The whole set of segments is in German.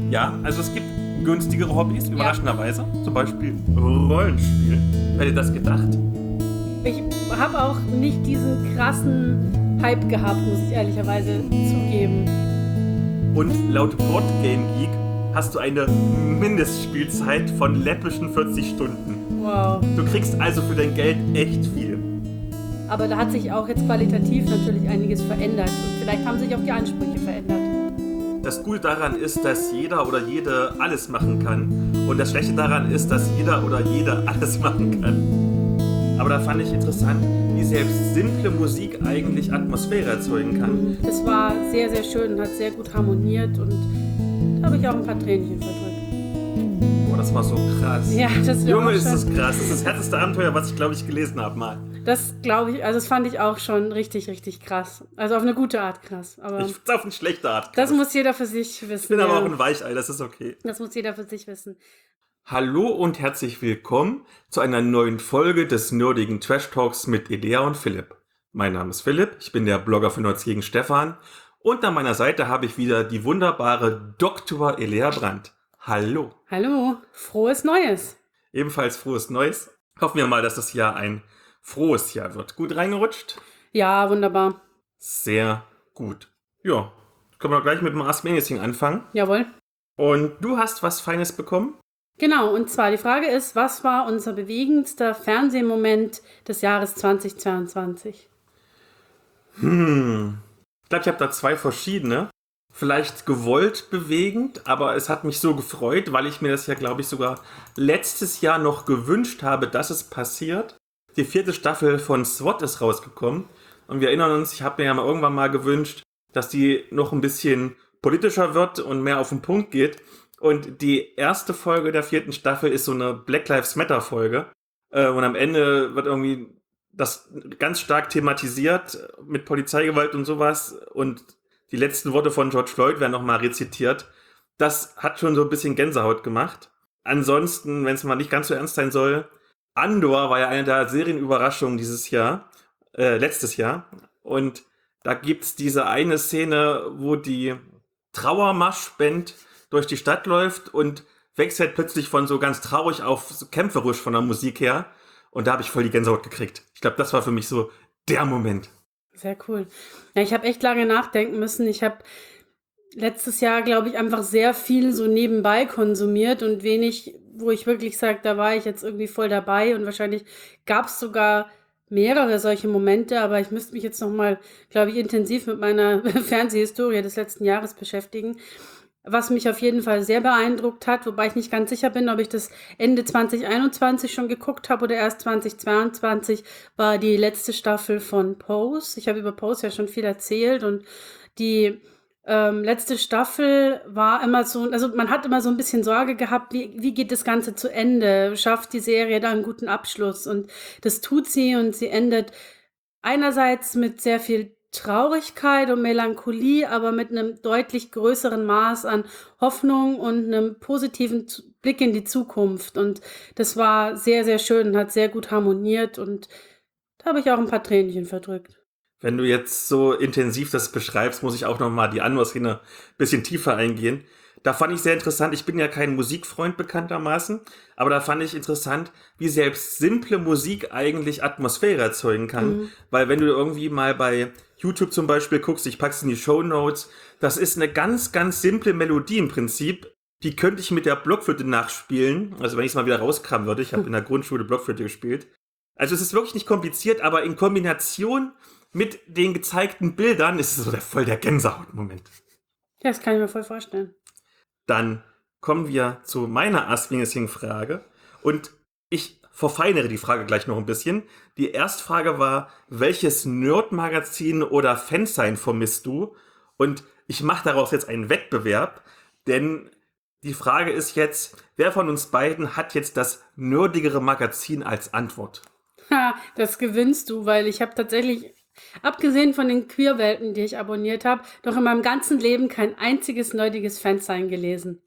Ja, also es gibt günstigere Hobbys, überraschenderweise. Zum Beispiel Rollenspiel. Wer hätte das gedacht? Ich habe auch nicht diesen krassen Hype gehabt, muss ich ehrlicherweise zugeben. Und laut Board Game Geek hast du eine Mindestspielzeit von läppischen 40 Stunden. Wow. Du kriegst also für dein Geld echt viel. Aber da hat sich auch jetzt qualitativ natürlich einiges verändert. Und vielleicht haben sich auch die Ansprüche verändert. Das Gute daran ist, dass jeder oder jede alles machen kann. Und das Schlechte daran ist, dass jeder oder jede alles machen kann. Aber da fand ich interessant, wie selbst simple Musik eigentlich Atmosphäre erzeugen kann. Das war sehr, sehr schön und hat sehr gut harmoniert. Und da habe ich auch ein paar Tränchen verdrückt. Boah, das war so krass. Ja, das Junge, ist das krass. Das ist das härteste Abenteuer, was ich, glaube ich, gelesen habe mal. Das glaube ich, also das fand ich auch schon richtig, richtig krass. Also auf eine gute Art krass. Aber Ich find's auf eine schlechte Art krass. das muss jeder für sich wissen. Ich bin aber auch ein Weichei, das ist okay. Das muss jeder für sich wissen. Hallo und herzlich willkommen zu einer neuen Folge des nerdigen Trash Talks mit Elea und Philipp. Mein Name ist Philipp, ich bin der Blogger für Nerds gegen Stefan und an meiner Seite habe ich wieder die wunderbare Dr. Elea Brandt. Hallo. Hallo, frohes Neues. Ebenfalls frohes Neues. Hoffen wir mal, dass das Jahr ein frohes Jahr wird. Gut reingerutscht? Ja, wunderbar. Sehr gut. Ja, können wir gleich mit dem Ask Me Anything anfangen. Jawohl. Und du hast was Feines bekommen? Genau, und zwar die Frage ist, was war unser bewegendster Fernsehmoment des Jahres 2022? Ich glaube, ich habe da zwei verschiedene. Vielleicht gewollt bewegend, aber es hat mich so gefreut, weil ich mir das ja, glaube ich, sogar letztes Jahr noch gewünscht habe, dass es passiert. Die 4. Staffel von SWAT ist rausgekommen. Und wir erinnern uns, ich habe mir ja mal irgendwann mal gewünscht, dass die noch ein bisschen politischer wird und mehr auf den Punkt geht. Und die erste Folge der 4. Staffel ist so eine Black Lives Matter Folge. Und am Ende wird irgendwie das ganz stark thematisiert mit Polizeigewalt und sowas. Und die letzten Worte von George Floyd werden nochmal rezitiert. Das hat schon so ein bisschen Gänsehaut gemacht. Ansonsten, wenn es mal nicht ganz so ernst sein soll, Andor war ja eine der Serienüberraschungen letztes Jahr. Und da gibt's diese eine Szene, wo die Trauermarschband durch die Stadt läuft und wechselt plötzlich von so ganz traurig auf so kämpferisch von der Musik her. Und da habe ich voll die Gänsehaut gekriegt. Ich glaube, das war für mich so der Moment. Sehr cool. Ja, ich habe echt lange nachdenken müssen. Ich habe letztes Jahr, glaube ich, einfach sehr viel so nebenbei konsumiert und wenig, wo ich wirklich sage, da war ich jetzt irgendwie voll dabei. Und wahrscheinlich gab es sogar mehrere solche Momente, aber ich müsste mich jetzt nochmal, glaube ich, intensiv mit meiner Fernsehhistorie des letzten Jahres beschäftigen. Was mich auf jeden Fall sehr beeindruckt hat, wobei ich nicht ganz sicher bin, ob ich das Ende 2021 schon geguckt habe oder erst 2022, war die letzte Staffel von Pose. Ich habe über Pose ja schon viel erzählt und die letzte Staffel war immer so, also man hat immer so ein bisschen Sorge gehabt, wie geht das Ganze zu Ende? Schafft die Serie da einen guten Abschluss? Und das tut sie und sie endet einerseits mit sehr viel Traurigkeit und Melancholie, aber mit einem deutlich größeren Maß an Hoffnung und einem positiven Blick in die Zukunft. Und das war sehr, sehr schön und hat sehr gut harmoniert und da habe ich auch ein paar Tränchen verdrückt. Wenn du jetzt so intensiv das beschreibst, muss ich auch nochmal die Andor-Szene ein bisschen tiefer eingehen. Da fand ich sehr interessant, ich bin ja kein Musikfreund bekanntermaßen, aber da fand ich interessant, wie selbst simple Musik eigentlich Atmosphäre erzeugen kann. Weil wenn du irgendwie mal bei YouTube zum Beispiel guckst, ich pack's in die Shownotes, das ist eine ganz, ganz simple Melodie im Prinzip. Die könnte ich mit der Blockflöte nachspielen, also wenn ich es mal wieder rauskramen würde. Ich habe in der Grundschule Blockflöte gespielt. Also es ist wirklich nicht kompliziert, aber in Kombination mit den gezeigten Bildern ist es so voll der Gänsehautmoment. Ja, das kann ich mir voll vorstellen. Dann kommen wir zu meiner Ask Me Anything-Frage. Und ich verfeinere die Frage gleich noch ein bisschen. Die Erstfrage war, welches Nerd-Magazin oder Fansign vermisst du? Und ich mache daraus jetzt einen Wettbewerb, denn die Frage ist jetzt, wer von uns beiden hat jetzt das nerdigere Magazin als Antwort? Ha, das gewinnst du, weil ich habe tatsächlich, abgesehen von den Queerwelten, die ich abonniert habe, noch in meinem ganzen Leben kein einziges nerdiges Fansign gelesen.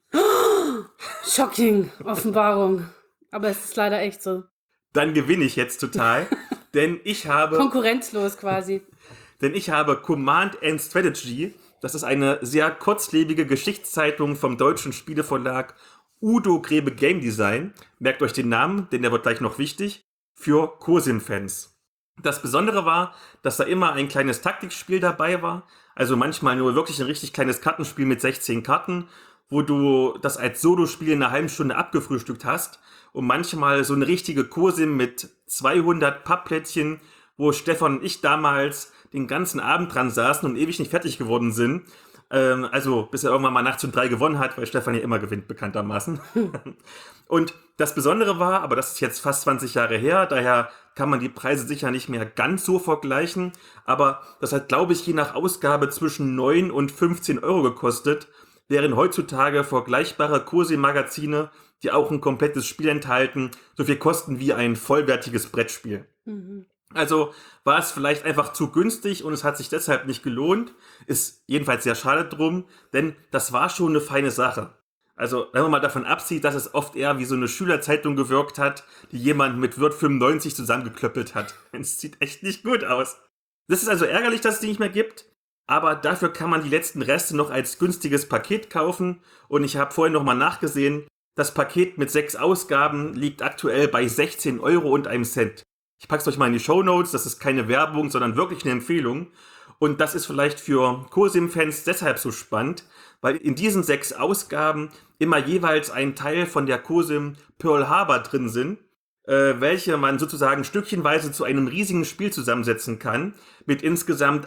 Shocking, Offenbarung. Aber es ist leider echt so. Dann gewinne ich jetzt total, denn ich habe Konkurrenzlos quasi. Denn ich habe Command & Strategy Das ist eine sehr kurzlebige Geschichtszeitung vom deutschen Spieleverlag Udo Grebe Game Design. Merkt euch den Namen, denn der wird gleich noch wichtig. Für Cosim-Fans. Das Besondere war, dass da immer ein kleines Taktikspiel dabei war. Also manchmal nur wirklich ein richtig kleines Kartenspiel mit 16 Karten, wo du das als Solospiel in einer halben Stunde abgefrühstückt hast. Und manchmal so eine richtige Cosim mit 200 Pappplättchen, wo Stefan und ich damals den ganzen Abend dran saßen und ewig nicht fertig geworden sind. Also bis er irgendwann mal nachts um 3 gewonnen hat, weil Stefan ja immer gewinnt, bekanntermaßen. Und das Besondere war, aber das ist jetzt fast 20 Jahre her, daher kann man die Preise sicher nicht mehr ganz so vergleichen, aber das hat, glaube ich, je nach Ausgabe zwischen 9 und 15 Euro gekostet, während heutzutage vergleichbare Cosim-Magazine, die auch ein komplettes Spiel enthalten, so viel kosten wie ein vollwertiges Brettspiel. Also war es vielleicht einfach zu günstig und es hat sich deshalb nicht gelohnt. Ist jedenfalls sehr schade drum, denn das war schon eine feine Sache. Also wenn man mal davon absieht, dass es oft eher wie so eine Schülerzeitung gewirkt hat, die jemand mit Word 95 zusammengeklöppelt hat. Es sieht echt nicht gut aus. Das ist also ärgerlich, dass es die nicht mehr gibt, aber dafür kann man die letzten Reste noch als günstiges Paket kaufen und ich habe vorhin nochmal nachgesehen, das Paket mit 6 Ausgaben liegt aktuell bei 16 Euro und einem Cent. Ich pack's euch mal in die Shownotes, das ist keine Werbung, sondern wirklich eine Empfehlung. Und das ist vielleicht für Cosim-Fans deshalb so spannend, weil in diesen 6 Ausgaben immer jeweils ein Teil von der Cosim Pearl Harbor drin sind, welche man sozusagen stückchenweise zu einem riesigen Spiel zusammensetzen kann, mit insgesamt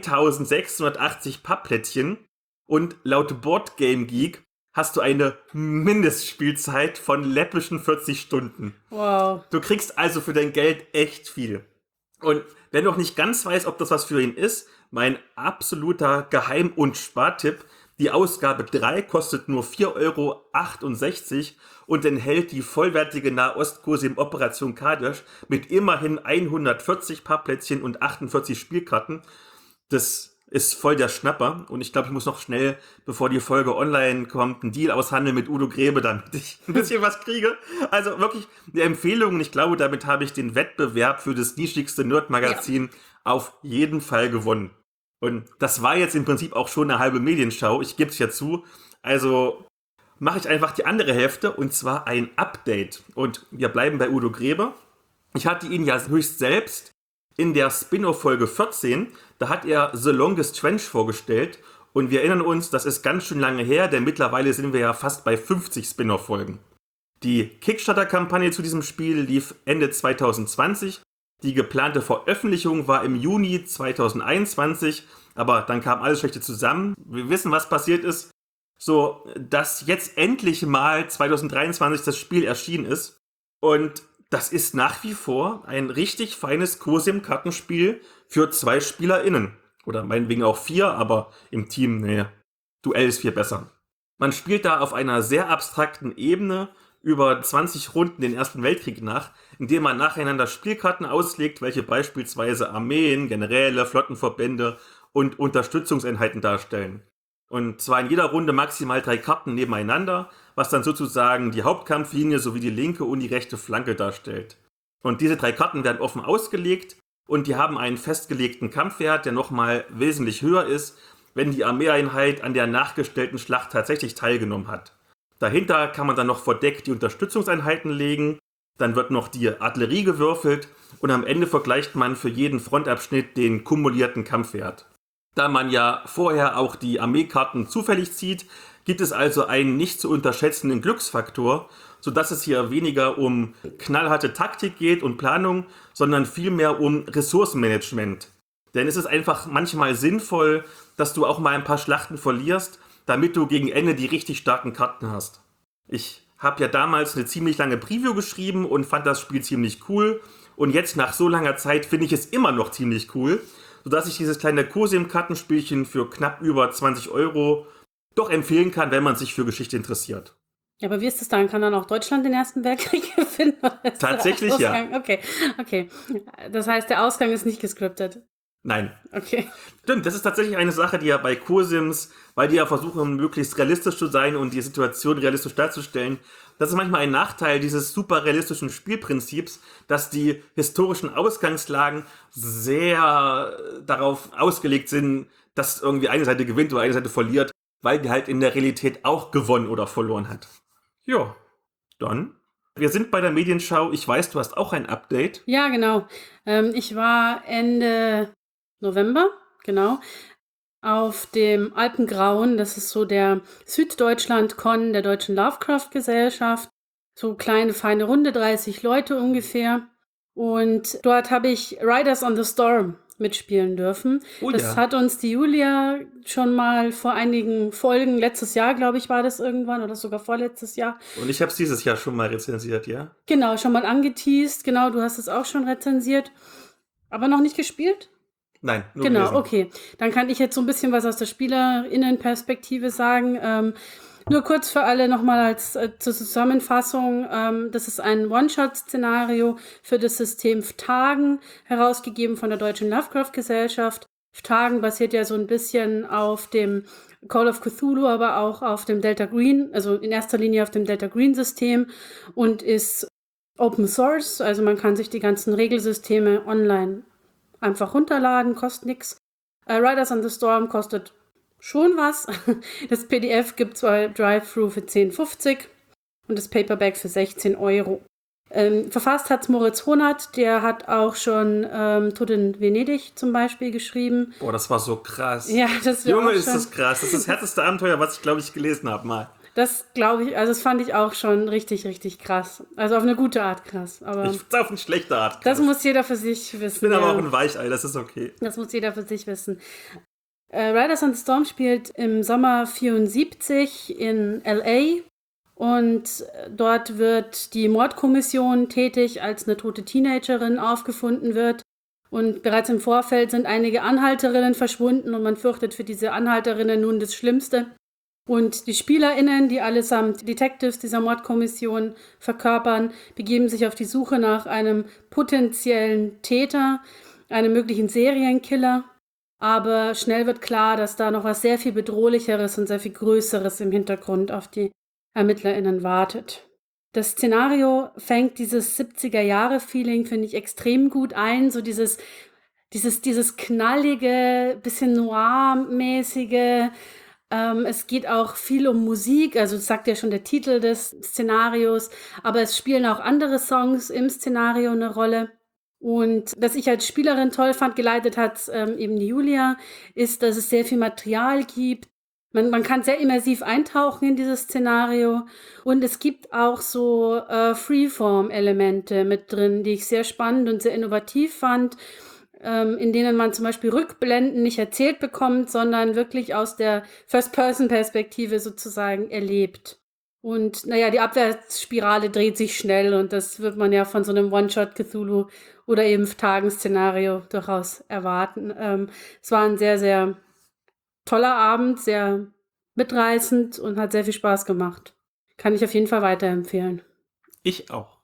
1680 Pappplättchen. Und laut Board Game Geek hast du eine Mindestspielzeit von läppischen 40 Stunden. Wow. Du kriegst also für dein Geld echt viel. Und wer noch nicht ganz weiß, ob das was für ihn ist, mein absoluter Geheim- und Spartipp, die Ausgabe 3 kostet nur 4,68 Euro und enthält die vollwertige Nahost-Cosim Operation Kadesh mit immerhin 140 Pappplättchen und 48 Spielkarten. Das ist voll der Schnapper und ich glaube, ich muss noch schnell, bevor die Folge online kommt, einen Deal aushandeln mit Udo Grebe, damit ich ein bisschen was kriege. Also wirklich eine Empfehlung und ich glaube, damit habe ich den Wettbewerb für das nischigste Nerd-Magazin auf jeden Fall gewonnen. Und das war jetzt im Prinzip auch schon eine halbe Medienschau, ich gebe es ja zu. Also mache ich einfach die andere Hälfte und zwar ein Update. Und wir bleiben bei Udo Grebe. Ich hatte ihn ja höchst selbst in der Spin-off-Folge 14, da hat er The Longest Trench vorgestellt und wir erinnern uns, das ist ganz schön lange her, denn mittlerweile sind wir ja fast bei 50 Spin-off-Folgen. Die Kickstarter-Kampagne zu diesem Spiel lief Ende 2020, die geplante Veröffentlichung war im Juni 2021, aber dann kam alles Schlechte zusammen. Wir wissen, was passiert ist, so dass jetzt endlich mal 2023 das Spiel erschienen ist und das ist nach wie vor ein richtig feines Cosim-Kartenspiel für 2 SpielerInnen. Oder meinetwegen auch 4, aber im Team, nee, Duell ist viel besser. Man spielt da auf einer sehr abstrakten Ebene über 20 Runden den Ersten Weltkrieg nach, indem man nacheinander Spielkarten auslegt, welche beispielsweise Armeen, Generäle, Flottenverbände und Unterstützungseinheiten darstellen. Und zwar in jeder Runde maximal 3 Karten nebeneinander, was dann sozusagen die Hauptkampflinie sowie die linke und die rechte Flanke darstellt. Und diese 3 Karten werden offen ausgelegt und die haben einen festgelegten Kampfwert, der nochmal wesentlich höher ist, wenn die Armeeeinheit an der nachgestellten Schlacht tatsächlich teilgenommen hat. Dahinter kann man dann noch verdeckt die Unterstützungseinheiten legen, dann wird noch die Artillerie gewürfelt und am Ende vergleicht man für jeden Frontabschnitt den kumulierten Kampfwert. Da man ja vorher auch die Armeekarten zufällig zieht, gibt es also einen nicht zu unterschätzenden Glücksfaktor, sodass es hier weniger um knallharte Taktik geht und Planung, sondern vielmehr um Ressourcenmanagement. Denn es ist einfach manchmal sinnvoll, dass du auch mal ein paar Schlachten verlierst, damit du gegen Ende die richtig starken Karten hast. Ich habe ja damals eine ziemlich lange Preview geschrieben und fand das Spiel ziemlich cool. Und jetzt nach so langer Zeit finde ich es immer noch ziemlich cool, sodass ich dieses kleine Cosim-Kartenspielchen für knapp über 20 Euro doch empfehlen kann, wenn man sich für Geschichte interessiert. Ja, aber wie ist das dann? Kann dann auch Deutschland den Ersten Weltkrieg gewinnen? Tatsächlich ja. Okay. Das heißt, der Ausgang ist nicht gescriptet. Nein. Okay. Stimmt, das ist tatsächlich eine Sache, die ja bei Cosims, weil die ja versuchen, möglichst realistisch zu sein und die Situation realistisch darzustellen, das ist manchmal ein Nachteil dieses super realistischen Spielprinzips, dass die historischen Ausgangslagen sehr darauf ausgelegt sind, dass irgendwie eine Seite gewinnt oder eine Seite verliert, weil die halt in der Realität auch gewonnen oder verloren hat. Ja, dann. Wir sind bei der Medienschau. Ich weiß, du hast auch ein Update. Ja, genau. Ich war Ende November, genau, auf dem Alpengrauen. Das ist so der Süddeutschland-Con der Deutschen Lovecraft-Gesellschaft. So kleine, feine Runde, 30 Leute ungefähr. Und dort habe ich Riders on the Storm mitspielen dürfen. Oh Das ja. hat uns die Julia schon mal vor einigen Folgen, letztes Jahr, glaube ich, war das irgendwann oder sogar vorletztes Jahr. Und ich habe es dieses Jahr schon mal rezensiert, ja? Genau, schon mal angeteased. Genau, du hast es auch schon rezensiert. Aber noch nicht gespielt? Nein, nur Genau, gelesen. okay. Dann kann ich jetzt so ein bisschen was aus der SpielerInnenperspektive sagen. Nur kurz für alle nochmal als zur Zusammenfassung. Das ist ein One-Shot-Szenario für das System Phtagen, herausgegeben von der Deutschen Lovecraft-Gesellschaft. Phtagen basiert ja so ein bisschen auf dem Call of Cthulhu, aber auch auf dem Delta Green, also in erster Linie auf dem Delta Green-System und ist Open Source, also man kann sich die ganzen Regelsysteme online einfach runterladen, kostet nichts. Riders on the Storm kostet schon was. Das PDF gibt es bei Drive-Thru für 10,50 und das Paperback für 16 Euro. Verfasst hat es Moritz Honert, der hat auch schon Tod in Venedig zum Beispiel geschrieben. Boah, das war so krass. Ja, das Junge, auch ist schon, das krass. Das ist das härteste Abenteuer, was ich, glaube ich, gelesen habe mal. das glaube ich, also das fand ich auch schon richtig, richtig krass. Also auf eine gute Art krass. Aber Ich find's auf eine schlechte Art krass. das muss jeder für sich wissen. Ich bin aber ja. auch ein Weichei, das ist okay. Das muss jeder für sich wissen. Riders on the Storm spielt im Sommer 74 in L.A. und dort wird die Mordkommission tätig, als eine tote Teenagerin aufgefunden wird. Und bereits im Vorfeld sind einige Anhalterinnen verschwunden und man fürchtet für diese Anhalterinnen nun das Schlimmste. Und die SpielerInnen, die allesamt Detectives dieser Mordkommission verkörpern, begeben sich auf die Suche nach einem potenziellen Täter, einem möglichen Serienkiller. Aber schnell wird klar, dass da noch was sehr viel Bedrohlicheres und sehr viel Größeres im Hintergrund auf die ErmittlerInnen wartet. Das Szenario fängt dieses 70er-Jahre-Feeling, finde ich, extrem gut ein. So dieses knallige, bisschen noir-mäßige. Es geht auch viel um Musik, also das sagt ja schon der Titel des Szenarios, aber es spielen auch andere Songs im Szenario eine Rolle. Und was ich als Spielerin toll fand, geleitet hat eben die Julia, ist, dass es sehr viel Material gibt. Man kann sehr immersiv eintauchen in dieses Szenario. Und es gibt auch so Freeform-Elemente mit drin, die ich sehr spannend und sehr innovativ fand, in denen man zum Beispiel Rückblenden nicht erzählt bekommt, sondern wirklich aus der First-Person-Perspektive sozusagen erlebt. Und naja, die Abwärtsspirale dreht sich schnell und das wird man ja von so einem One-Shot-Cthulhu oder eben Phtagen-Szenario durchaus erwarten. Es war ein sehr, sehr toller Abend, sehr mitreißend und hat sehr viel Spaß gemacht. Kann ich auf jeden Fall weiterempfehlen. Ich auch.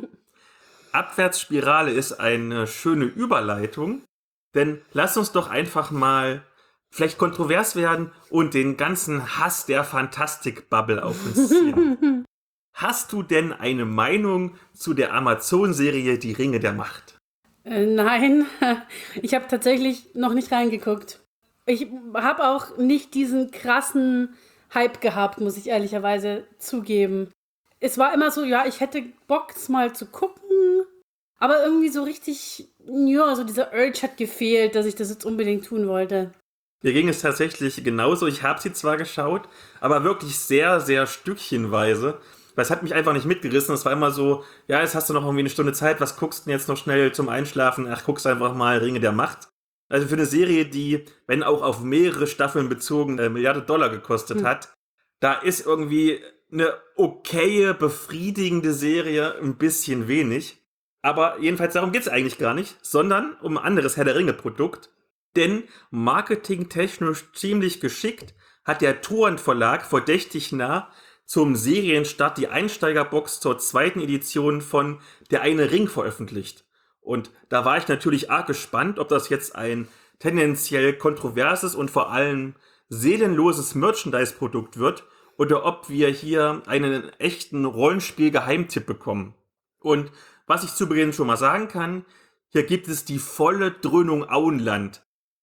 Abwärtsspirale ist eine schöne Überleitung, denn lass uns doch einfach mal vielleicht kontrovers werden und den ganzen Hass der Fantastik-Bubble auf uns ziehen. Hast du denn eine Meinung zu der Amazon-Serie Die Ringe der Macht? Nein, ich habe tatsächlich noch nicht reingeguckt. Ich habe auch nicht diesen krassen Hype gehabt, muss ich ehrlicherweise zugeben. Es war immer so, ja, ich hätte Bock, es mal zu gucken, aber irgendwie so richtig, ja, so dieser Urge hat gefehlt, dass ich das jetzt unbedingt tun wollte. Mir ging es tatsächlich genauso. Ich habe sie zwar geschaut, aber wirklich sehr, sehr stückchenweise. Weil es hat mich einfach nicht mitgerissen. Es war immer so, ja, jetzt hast du noch irgendwie eine Stunde Zeit, was guckst du denn jetzt noch schnell zum Einschlafen? Ach, guckst einfach mal Ringe der Macht. Also für eine Serie, die, wenn auch auf mehrere Staffeln bezogen, Milliarden Dollar gekostet hat, da ist irgendwie eine okaye, befriedigende Serie ein bisschen wenig. Aber jedenfalls darum geht es eigentlich gar nicht, sondern um ein anderes Herr der Ringe-Produkt. Denn marketingtechnisch ziemlich geschickt hat der Torrent Verlag verdächtig nah zum Serienstart die Einsteigerbox zur zweiten Edition von Der eine Ring veröffentlicht. Und da war ich natürlich arg gespannt, ob das jetzt ein tendenziell kontroverses und vor allem seelenloses Merchandise-Produkt wird oder ob wir hier einen echten Rollenspiel-Geheimtipp bekommen. Und was ich zu Beginn schon mal sagen kann, hier gibt es die volle Dröhnung Auenland.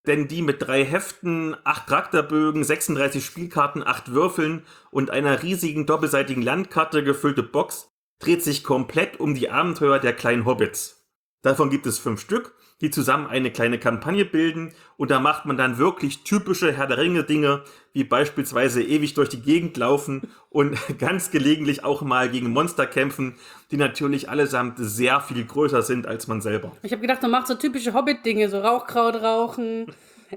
denn die mit 3 Heften, 8 Charakterbögen, 36 Spielkarten, 8 Würfeln und einer riesigen doppelseitigen Landkarte gefüllte Box dreht sich komplett um die Abenteuer der kleinen Hobbits. Davon gibt es 5 Stück, die zusammen eine kleine Kampagne bilden, und da macht man dann wirklich typische Herr der Ringe Dinge, wie beispielsweise ewig durch die Gegend laufen und ganz gelegentlich auch mal gegen Monster kämpfen, die natürlich allesamt sehr viel größer sind als man selber. Ich habe gedacht, man macht so typische Hobbit-Dinge, so Rauchkraut rauchen,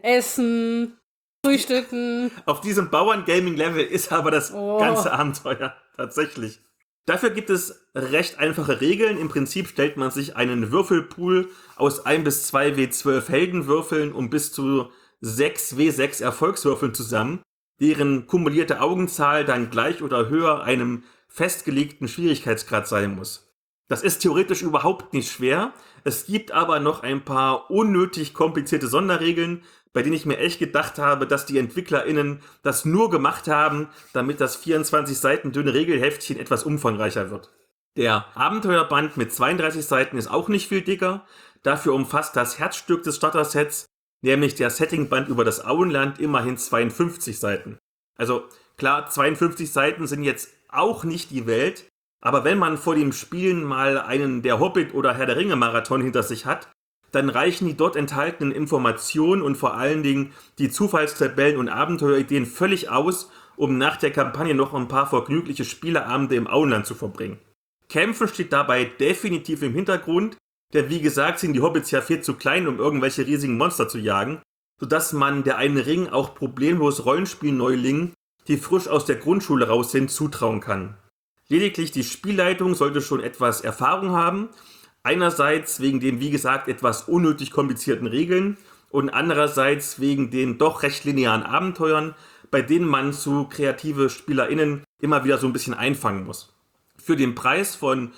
essen, frühstücken. Auf diesem Bauern-Gaming-Level ist aber das ganze Abenteuer tatsächlich. Dafür gibt es recht einfache Regeln. Im Prinzip stellt man sich einen Würfelpool aus 1 bis 2 W12 Heldenwürfeln und bis zu 6 W6 Erfolgswürfeln zusammen, deren kumulierte Augenzahl dann gleich oder höher einem festgelegten Schwierigkeitsgrad sein muss. Das ist theoretisch überhaupt nicht schwer. Es gibt aber noch ein paar unnötig komplizierte Sonderregeln, bei denen ich mir echt gedacht habe, dass die EntwicklerInnen das nur gemacht haben, damit das 24 Seiten dünne Regelheftchen etwas umfangreicher wird. Der Abenteuerband mit 32 Seiten ist auch nicht viel dicker. Dafür umfasst das Herzstück des Starter-Sets, nämlich der Settingband über das Auenland, immerhin 52 Seiten. Also klar, 52 Seiten sind jetzt auch nicht die Welt, aber wenn man vor dem Spielen mal einen der Hobbit- oder Herr der Ringe-Marathon hinter sich hat, dann reichen die dort enthaltenen Informationen und vor allen Dingen die Zufallstabellen und Abenteuerideen völlig aus, um nach der Kampagne noch ein paar vergnügliche Spieleabende im Auenland zu verbringen. Kämpfen steht dabei definitiv im Hintergrund, denn wie gesagt sind die Hobbits ja viel zu klein, um irgendwelche riesigen Monster zu jagen, sodass man der einen Ring auch problemlos Rollenspielneulingen, die frisch aus der Grundschule raus sind, zutrauen kann. Lediglich die Spielleitung sollte schon etwas Erfahrung haben, einerseits wegen den, wie gesagt, etwas unnötig komplizierten Regeln und andererseits wegen den doch recht linearen Abenteuern, bei denen man zu kreative SpielerInnen immer wieder so ein bisschen einfangen muss. Für den Preis von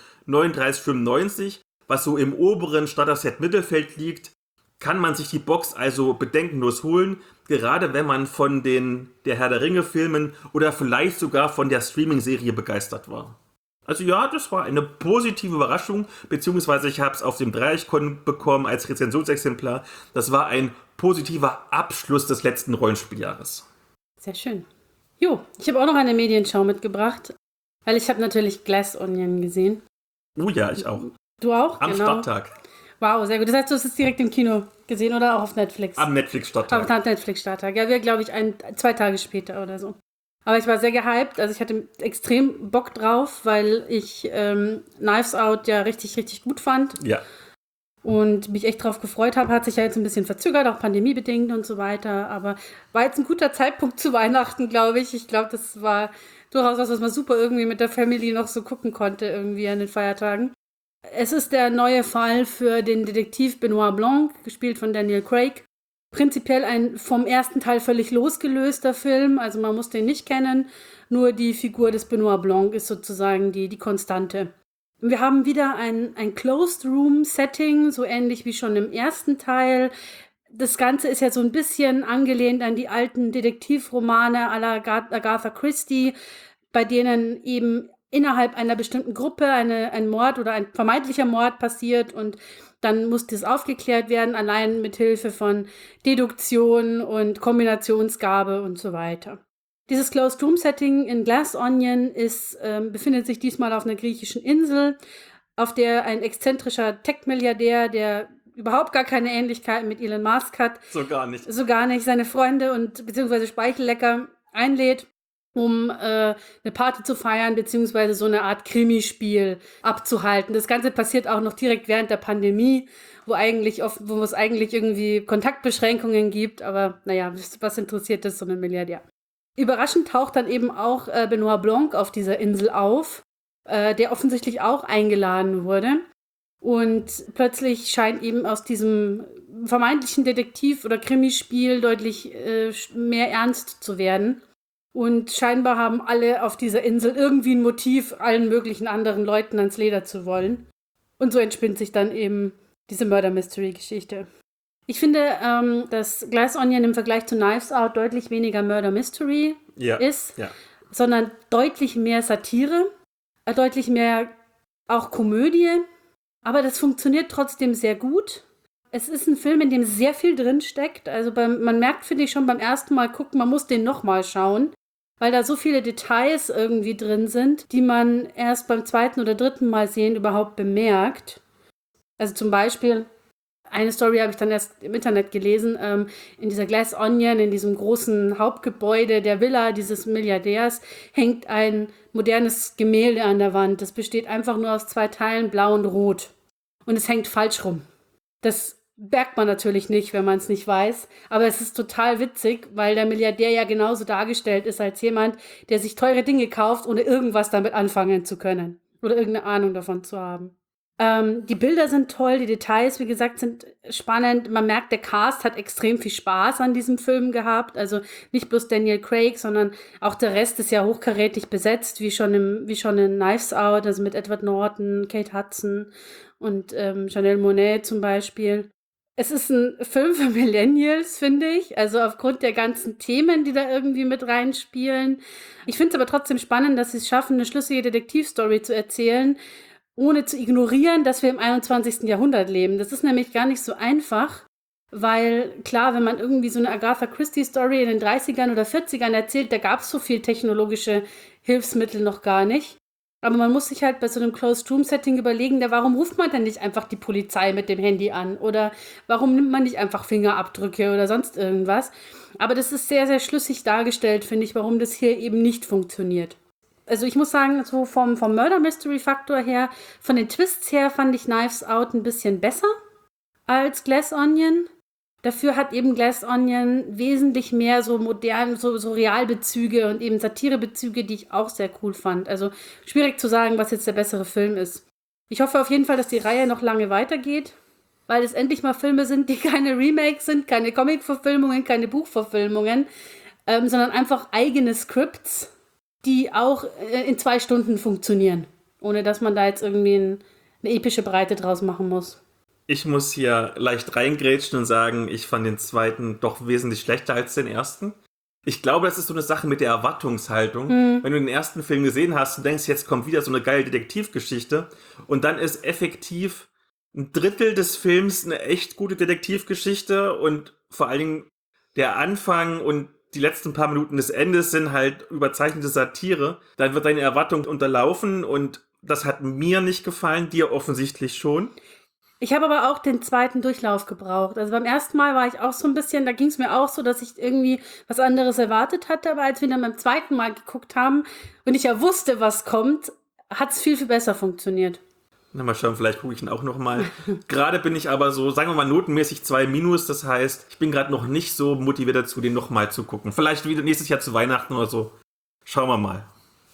39,95, was so im oberen Starter-Set-Mittelfeld liegt, kann man sich die Box also bedenkenlos holen, gerade wenn man von den der Herr der Ringe-Filmen oder vielleicht sogar von der Streaming-Serie begeistert war. Also ja, das war eine positive Überraschung, beziehungsweise ich habe es auf dem Dreieichkon bekommen als Rezensionsexemplar. Das war ein positiver Abschluss des letzten Rollenspieljahres. Sehr schön. Jo, ich habe auch noch eine Medienschau mitgebracht, weil ich habe natürlich Glass Onion gesehen. Oh ja, ich auch. Du auch? Am Starttag. Wow, sehr gut. Das heißt, du hast es direkt im Kino gesehen oder auch auf Netflix? Am Netflix-Starttag. Am Netflix-Starttag. Ja, wir glaube ich 2 Tage später oder so. Aber ich war sehr gehypt, also ich hatte extrem Bock drauf, weil ich Knives Out ja richtig, richtig gut fand. Ja. Und mich echt drauf gefreut habe. Hat sich ja jetzt ein bisschen verzögert, auch pandemiebedingt und so weiter. Aber war jetzt ein guter Zeitpunkt zu Weihnachten, glaube ich. Ich glaube, das war durchaus was man super irgendwie mit der Family noch so gucken konnte, irgendwie an den Feiertagen. Es ist der neue Fall für den Detektiv Benoit Blanc, gespielt von Daniel Craig. Prinzipiell ein vom ersten Teil völlig losgelöster Film, also man muss den nicht kennen, nur die Figur des Benoit Blanc ist sozusagen die Konstante. Wir haben wieder ein Closed Room Setting, so ähnlich wie schon im ersten Teil. Das Ganze ist ja so ein bisschen angelehnt an die alten Detektivromane à la Agatha Christie, bei denen eben innerhalb einer bestimmten Gruppe ein Mord oder ein vermeintlicher Mord passiert und dann muss das aufgeklärt werden, allein mit Hilfe von Deduktion und Kombinationsgabe und so weiter. Dieses Closed Room Setting in Glass Onion befindet sich diesmal auf einer griechischen Insel, auf der ein exzentrischer Tech-Milliardär, der überhaupt gar keine Ähnlichkeit mit Elon Musk hat, So gar nicht, seine Freunde und beziehungsweise Speichellecker einlädt, um eine Party zu feiern, beziehungsweise so eine Art Krimispiel abzuhalten. Das Ganze passiert auch noch direkt während der Pandemie, wo es eigentlich irgendwie Kontaktbeschränkungen gibt, aber naja, was interessiert das so einen Milliardär? Überraschend taucht dann eben auch Benoit Blanc auf dieser Insel auf, der offensichtlich auch eingeladen wurde. Und plötzlich scheint eben aus diesem vermeintlichen Detektiv- oder Krimispiel deutlich mehr ernst zu werden. Und scheinbar haben alle auf dieser Insel irgendwie ein Motiv, allen möglichen anderen Leuten ans Leder zu wollen. Und so entspinnt sich dann eben diese Murder-Mystery-Geschichte. Ich finde, dass Glass Onion im Vergleich zu Knives Out deutlich weniger Murder-Mystery ist, sondern deutlich mehr Satire, deutlich mehr auch Komödie. Aber das funktioniert trotzdem sehr gut. Es ist ein Film, in dem sehr viel drin steckt. Also man merkt, finde ich, schon beim ersten Mal gucken, man muss den nochmal schauen, weil da so viele Details irgendwie drin sind, die man erst beim zweiten oder dritten Mal sehen überhaupt bemerkt. Also zum Beispiel, eine Story habe ich dann erst im Internet gelesen, in dieser Glass Onion, in diesem großen Hauptgebäude der Villa dieses Milliardärs, hängt ein modernes Gemälde an der Wand. Das besteht einfach nur aus 2 Teilen, blau und rot. Und es hängt falsch rum. Das merkt man natürlich nicht, wenn man es nicht weiß. Aber es ist total witzig, weil der Milliardär ja genauso dargestellt ist als jemand, der sich teure Dinge kauft, ohne irgendwas damit anfangen zu können. Oder irgendeine Ahnung davon zu haben. Die Bilder sind toll, die Details, wie gesagt, sind spannend. Man merkt, der Cast hat extrem viel Spaß an diesem Film gehabt. Also nicht bloß Daniel Craig, sondern auch der Rest ist ja hochkarätig besetzt, wie schon in Knives Out, also mit Edward Norton, Kate Hudson und Janelle Monáe zum Beispiel. Es ist ein Film für Millennials, finde ich. Also aufgrund der ganzen Themen, die da irgendwie mit reinspielen. Ich finde es aber trotzdem spannend, dass sie es schaffen, eine schlüssige Detektivstory zu erzählen, ohne zu ignorieren, dass wir im 21. Jahrhundert leben. Das ist nämlich gar nicht so einfach, weil klar, wenn man irgendwie so eine Agatha Christie-Story in den 30ern oder 40ern erzählt, da gab es so viel technologische Hilfsmittel noch gar nicht. Aber man muss sich halt bei so einem Closed-Room-Setting überlegen, warum ruft man denn nicht einfach die Polizei mit dem Handy an? Oder warum nimmt man nicht einfach Fingerabdrücke oder sonst irgendwas? Aber das ist sehr, sehr schlüssig dargestellt, finde ich, warum das hier eben nicht funktioniert. Also ich muss sagen, so vom Murder-Mystery-Faktor her, von den Twists her fand ich Knives Out ein bisschen besser als Glass Onion. Dafür hat eben Glass Onion wesentlich mehr so modern, so Realbezüge und eben Satirebezüge, die ich auch sehr cool fand. Also schwierig zu sagen, was jetzt der bessere Film ist. Ich hoffe auf jeden Fall, dass die Reihe noch lange weitergeht, weil es endlich mal Filme sind, die keine Remakes sind, keine Comic-Verfilmungen, keine Buchverfilmungen, sondern einfach eigene Scripts, die auch in 2 Stunden funktionieren, ohne dass man da jetzt irgendwie eine epische Breite draus machen muss. Ich muss hier leicht reingrätschen und sagen, ich fand den zweiten doch wesentlich schlechter als den ersten. Ich glaube, das ist so eine Sache mit der Erwartungshaltung. Wenn du den ersten Film gesehen hast und denkst, jetzt kommt wieder so eine geile Detektivgeschichte und dann ist effektiv 1/3 des Films eine echt gute Detektivgeschichte und vor allen Dingen der Anfang und die letzten paar Minuten des Endes sind halt überzeichnete Satire, dann wird deine Erwartung unterlaufen und das hat mir nicht gefallen, dir offensichtlich schon. Ich habe aber auch den zweiten Durchlauf gebraucht. Also beim ersten Mal war ich auch so ein bisschen, da ging es mir auch so, dass ich irgendwie was anderes erwartet hatte, aber als wir dann beim zweiten Mal geguckt haben und ich ja wusste, was kommt, hat es viel, viel besser funktioniert. Na, mal schauen, vielleicht gucke ich ihn auch nochmal. Gerade bin ich aber so, sagen wir mal, notenmäßig 2-, das heißt, ich bin gerade noch nicht so motiviert dazu, den nochmal zu gucken. Vielleicht wieder nächstes Jahr zu Weihnachten oder so. Schauen wir mal.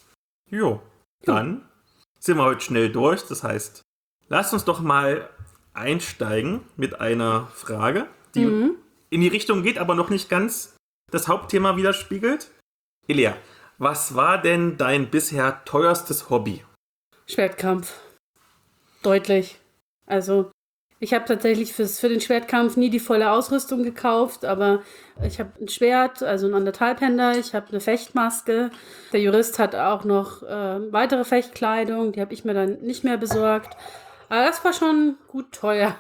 Jo, dann sind wir heute schnell durch. Das heißt, lasst uns doch mal einsteigen mit einer Frage, die in die Richtung geht, aber noch nicht ganz das Hauptthema widerspiegelt. Elia, was war denn dein bisher teuerstes Hobby? Schwertkampf. Deutlich. Also ich habe tatsächlich für den Schwertkampf nie die volle Ausrüstung gekauft, aber ich habe ein Schwert, also ein Anderthalbhänder, ich habe eine Fechtmaske. Der Jurist hat auch noch weitere Fechtkleidung, die habe ich mir dann nicht mehr besorgt. Aber das war schon gut teuer.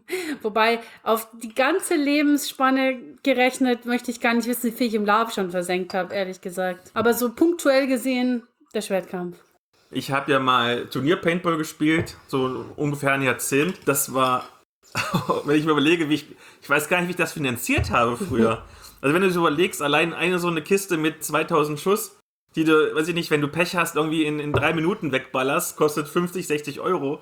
Wobei auf die ganze Lebensspanne gerechnet, möchte ich gar nicht wissen, wie viel ich im Lauf schon versenkt habe, ehrlich gesagt. Aber so punktuell gesehen, der Schwertkampf. Ich habe ja mal Turnier-Paintball gespielt, so ungefähr ein Jahrzehnt. Das war, wenn ich mir überlege, ich weiß gar nicht, wie ich das finanziert habe früher. Also wenn du dir überlegst, allein eine so eine Kiste mit 2000 Schuss, die du, weiß ich nicht, wenn du Pech hast, irgendwie in 3 Minuten wegballerst, kostet 50, 60 Euro.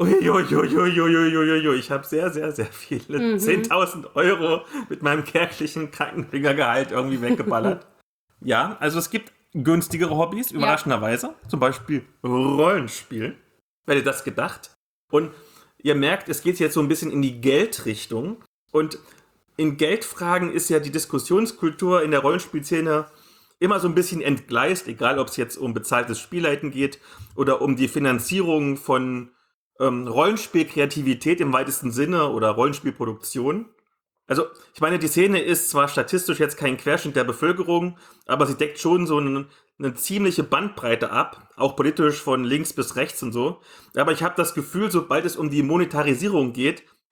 Uiuiuiuiuiuiui, ich habe sehr, sehr, sehr viele 10.000 Euro mit meinem kärglichen Krankenfingergehalt irgendwie weggeballert. Ja, also es gibt günstigere Hobbys, überraschenderweise. Ja. Zum Beispiel Rollenspiel. Wer hätte das gedacht? Und ihr merkt, es geht jetzt so ein bisschen in die Geldrichtung. Und in Geldfragen ist ja die Diskussionskultur in der Rollenspielszene immer so ein bisschen entgleist, egal ob es jetzt um bezahltes Spielleiten geht oder um die Finanzierung von Rollenspielkreativität im weitesten Sinne oder Rollenspielproduktion. Also, ich meine, die Szene ist zwar statistisch jetzt kein Querschnitt der Bevölkerung, aber sie deckt schon so eine ziemliche Bandbreite ab, auch politisch von links bis rechts und so. Aber ich habe das Gefühl, sobald es um die Monetarisierung geht,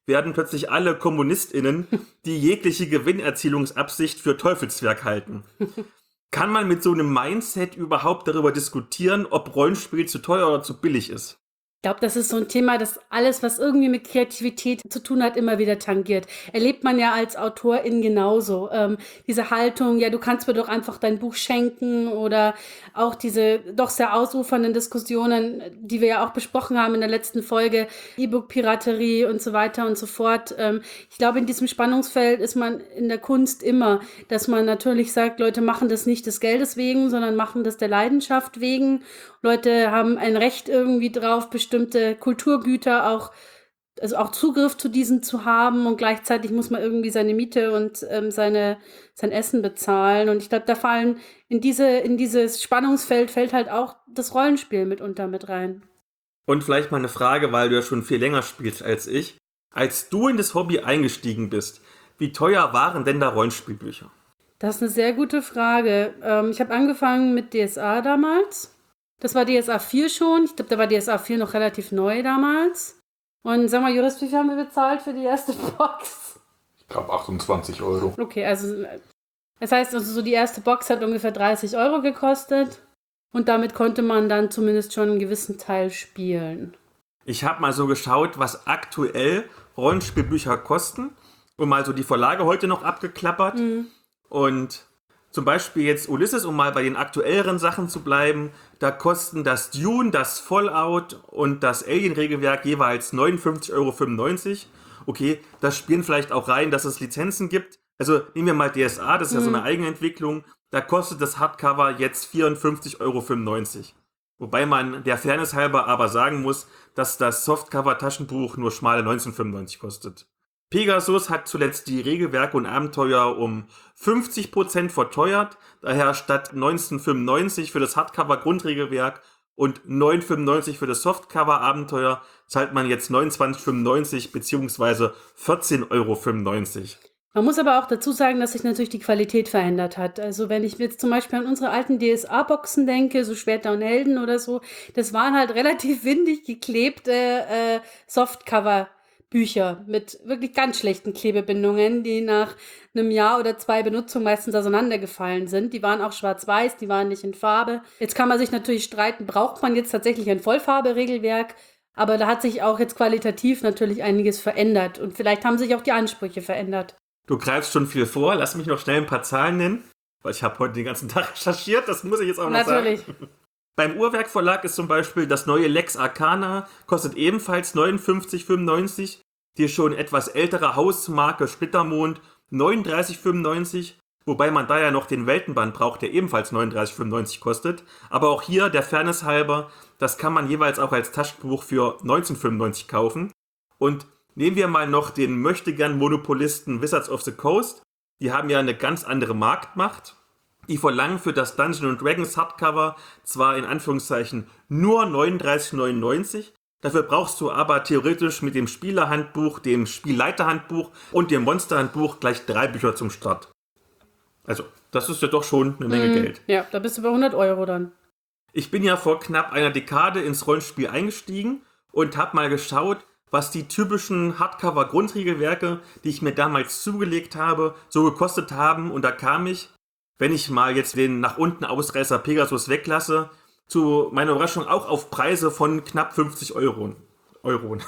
werden plötzlich alle KommunistInnen, die jegliche Gewinnerzielungsabsicht für Teufelswerk halten. Kann man mit so einem Mindset überhaupt darüber diskutieren, ob Rollenspiel zu teuer oder zu billig ist? Ich glaube, das ist so ein Thema, das alles, was irgendwie mit Kreativität zu tun hat, immer wieder tangiert. Erlebt man ja als Autorin genauso. Diese Haltung, ja, du kannst mir doch einfach dein Buch schenken, oder auch diese doch sehr ausufernden Diskussionen, die wir ja auch besprochen haben in der letzten Folge, E-Book-Piraterie und so weiter und so fort. Ich glaube, in diesem Spannungsfeld ist man in der Kunst immer, dass man natürlich sagt, Leute machen das nicht des Geldes wegen, sondern machen das der Leidenschaft wegen. Leute haben ein Recht irgendwie drauf, bestimmte Kulturgüter auch, also auch Zugriff zu diesen zu haben, und gleichzeitig muss man irgendwie seine Miete und sein Essen bezahlen. Und ich glaube, da fallen in dieses Spannungsfeld fällt halt auch das Rollenspiel mitunter mit rein. Und vielleicht mal eine Frage, weil du ja schon viel länger spielst als ich. Als du in das Hobby eingestiegen bist, wie teuer waren denn da Rollenspielbücher? Das ist eine sehr gute Frage. Ich habe angefangen mit DSA damals. Das war DSA 4 schon. Ich glaube, da war DSA 4 noch relativ neu damals. Und sag mal, Jurist, wie viel haben wir bezahlt für die erste Box? Ich glaube 28 Euro. Okay, also das heißt, also so die erste Box hat ungefähr 30 Euro gekostet. Und damit konnte man dann zumindest schon einen gewissen Teil spielen. Ich habe mal so geschaut, was aktuell Rollenspielbücher kosten. Und mal so die Verlage heute noch abgeklappert. Und zum Beispiel jetzt Ulysses, um mal bei den aktuelleren Sachen zu bleiben, da kosten das Dune, das Fallout und das Alien-Regelwerk jeweils 59,95 Euro. Okay, das spielen vielleicht auch rein, dass es Lizenzen gibt. Also nehmen wir mal DSA, das ist ja so eine Eigenentwicklung. Da kostet das Hardcover jetzt 54,95 Euro. Wobei man der Fairness halber aber sagen muss, dass das Softcover-Taschenbuch nur schmale 19,95 kostet. Pegasus hat zuletzt die Regelwerke und Abenteuer um 50% verteuert. Daher statt 19,95 für das Hardcover-Grundregelwerk und 9,95 für das Softcover-Abenteuer zahlt man jetzt 29,95 bzw. 14,95 Euro. Man muss aber auch dazu sagen, dass sich natürlich die Qualität verändert hat. Also wenn ich jetzt zum Beispiel an unsere alten DSA-Boxen denke, so Schwerter und Helden oder so, das waren halt relativ windig geklebte Softcover-Bücher mit wirklich ganz schlechten Klebebindungen, die nach einem Jahr oder 2 Benutzung meistens auseinandergefallen sind. Die waren auch schwarz-weiß, die waren nicht in Farbe. Jetzt kann man sich natürlich streiten, braucht man jetzt tatsächlich ein Vollfarbe-Regelwerk? Aber da hat sich auch jetzt qualitativ natürlich einiges verändert. Und vielleicht haben sich auch die Ansprüche verändert. Du greifst schon viel vor, lass mich noch schnell ein paar Zahlen nennen, weil ich habe heute den ganzen Tag recherchiert, das muss ich jetzt auch noch Natürlich. sagen. Beim Uhrwerk Verlag ist zum Beispiel das neue Lex Arcana, kostet ebenfalls 59,95. Die schon etwas ältere Hausmarke Splittermond 39,95. Wobei man da ja noch den Weltenband braucht, der ebenfalls 39,95 kostet. Aber auch hier, der Fairness halber, das kann man jeweils auch als Taschenbuch für 19,95 kaufen. Und nehmen wir mal noch den Möchtegern-Monopolisten Wizards of the Coast. Die haben ja eine ganz andere Marktmacht. Die verlangen für das Dungeons & Dragons Hardcover zwar in Anführungszeichen nur 39,99. Dafür brauchst du aber theoretisch mit dem Spielerhandbuch, dem Spielleiterhandbuch und dem Monsterhandbuch gleich 3 Bücher zum Start. Also, das ist ja doch schon eine Menge Geld. Ja, da bist du bei 100 Euro dann. Ich bin ja vor knapp einer Dekade ins Rollenspiel eingestiegen und habe mal geschaut, was die typischen Hardcover-Grundregelwerke, die ich mir damals zugelegt habe, so gekostet haben. Und da kam ich, wenn ich mal jetzt den nach unten Ausreißer Pegasus weglasse, zu meiner Überraschung auch auf Preise von knapp 50 Euro. Euronen.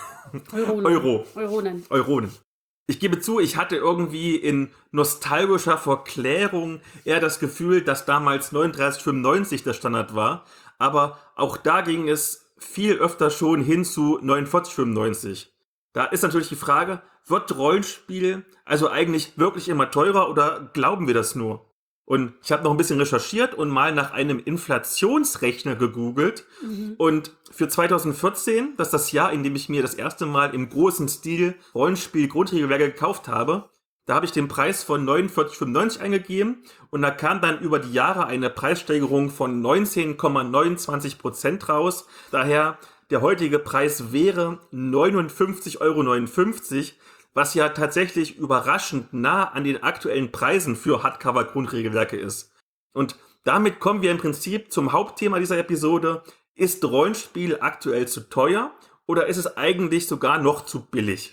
Ich gebe zu, ich hatte irgendwie in nostalgischer Verklärung eher das Gefühl, dass damals 39,95 der Standard war. Aber auch da ging es viel öfter schon hin zu 49,95. Da ist natürlich die Frage, wird Rollenspiel also eigentlich wirklich immer teurer oder glauben wir das nur? Und ich habe noch ein bisschen recherchiert und mal nach einem Inflationsrechner gegoogelt. Und für 2014, das ist das Jahr, in dem ich mir das erste Mal im großen Stil Rollenspiel-Grundregelwerke gekauft habe, da habe ich den Preis von 49,95 eingegeben und da kam dann über die Jahre eine Preissteigerung von 19,29% raus. Daher der heutige Preis wäre 59,59 Euro, was ja tatsächlich überraschend nah an den aktuellen Preisen für Hardcover-Grundregelwerke ist. Und damit kommen wir im Prinzip zum Hauptthema dieser Episode. Ist Rollenspiel aktuell zu teuer oder ist es eigentlich sogar noch zu billig?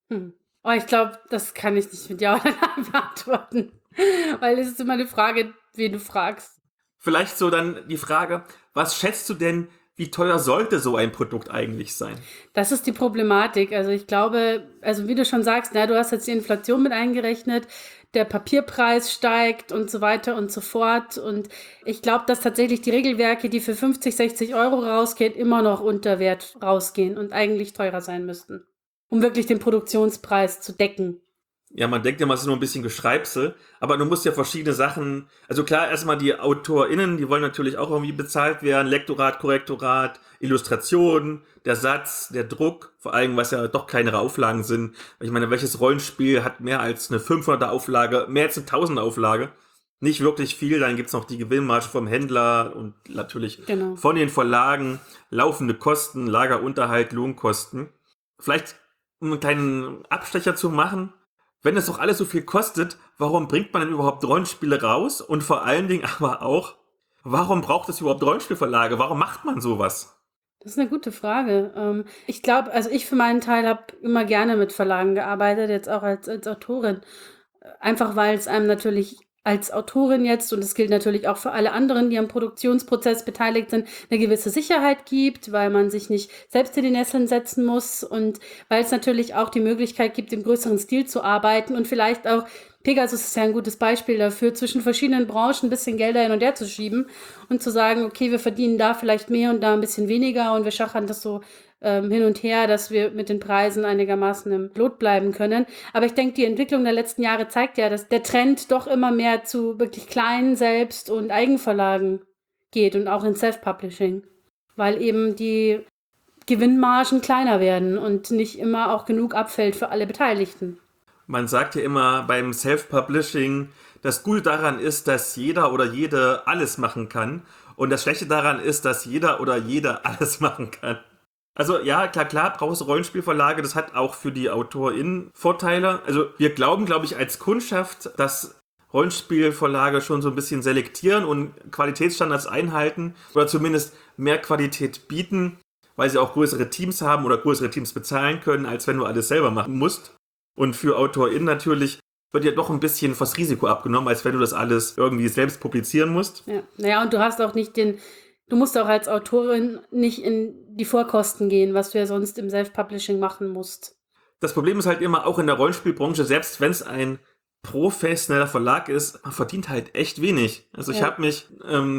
Oh, ich glaube, das kann ich nicht mit Ja oder Nein beantworten. Weil es ist immer eine Frage, wen du fragst. Vielleicht so dann die Frage, was schätzt du denn, wie teuer sollte so ein Produkt eigentlich sein? Das ist die Problematik. Also ich glaube, also wie du schon sagst, du hast jetzt die Inflation mit eingerechnet, der Papierpreis steigt und so weiter und so fort. Und ich glaube, dass tatsächlich die Regelwerke, die für 50, 60 Euro rausgehen, immer noch unter Wert rausgehen und eigentlich teurer sein müssten, um wirklich den Produktionspreis zu decken. Ja, man denkt immer, es ist nur ein bisschen Geschreibsel, aber du musst ja verschiedene Sachen, also klar, erstmal die AutorInnen, die wollen natürlich auch irgendwie bezahlt werden, Lektorat, Korrektorat, Illustration, der Satz, der Druck, vor allem, was ja doch kleinere Auflagen sind. Ich meine, welches Rollenspiel hat mehr als eine 500er Auflage, mehr als eine 1000er Auflage? Nicht wirklich viel, dann gibt's noch die Gewinnmarge vom Händler und natürlich von den Verlagen, laufende Kosten, Lagerunterhalt, Lohnkosten. Vielleicht, um einen kleinen Abstecher zu machen, wenn es doch alles so viel kostet, warum bringt man denn überhaupt Rollenspiele raus? Und vor allen Dingen aber auch, warum braucht es überhaupt Rollenspielverlage? Warum macht man sowas? Das ist eine gute Frage. Ich glaube, also ich für meinen Teil habe immer gerne mit Verlagen gearbeitet, jetzt auch als Autorin. Einfach weil es einem natürlich als Autorin jetzt, und das gilt natürlich auch für alle anderen, die am Produktionsprozess beteiligt sind, eine gewisse Sicherheit gibt, weil man sich nicht selbst in die Nesseln setzen muss und weil es natürlich auch die Möglichkeit gibt, im größeren Stil zu arbeiten und vielleicht auch, Pegasus ist ja ein gutes Beispiel dafür, zwischen verschiedenen Branchen ein bisschen Gelder hin und her zu schieben und zu sagen, okay, wir verdienen da vielleicht mehr und da ein bisschen weniger und wir schachern das so hin und her, dass wir mit den Preisen einigermaßen im Lot bleiben können. Aber ich denke, die Entwicklung der letzten Jahre zeigt ja, dass der Trend doch immer mehr zu wirklich kleinen Selbst- und Eigenverlagen geht und auch in Self-Publishing, weil eben die Gewinnmargen kleiner werden und nicht immer auch genug abfällt für alle Beteiligten. Man sagt ja immer beim Self-Publishing, das Gute daran ist, dass jeder oder jede alles machen kann. Und das Schlechte daran ist, dass jeder oder jede alles machen kann. Also ja, klar, brauchst du Rollenspielverlage, das hat auch für die AutorInnen Vorteile. Also wir glauben, glaube ich, als Kundschaft, dass Rollenspielverlage schon so ein bisschen selektieren und Qualitätsstandards einhalten oder zumindest mehr Qualität bieten, weil sie auch größere Teams haben oder größere Teams bezahlen können, als wenn du alles selber machen musst. Und für AutorInnen natürlich wird ja doch ein bisschen das Risiko abgenommen, als wenn du das alles irgendwie selbst publizieren musst. Ja, naja, und du hast auch nicht du musst auch als Autorin nicht in die Vorkosten gehen, was du ja sonst im Self-Publishing machen musst. Das Problem ist halt immer, auch in der Rollenspielbranche, selbst wenn es ein professioneller Verlag ist, man verdient halt echt wenig. Also ich habe mich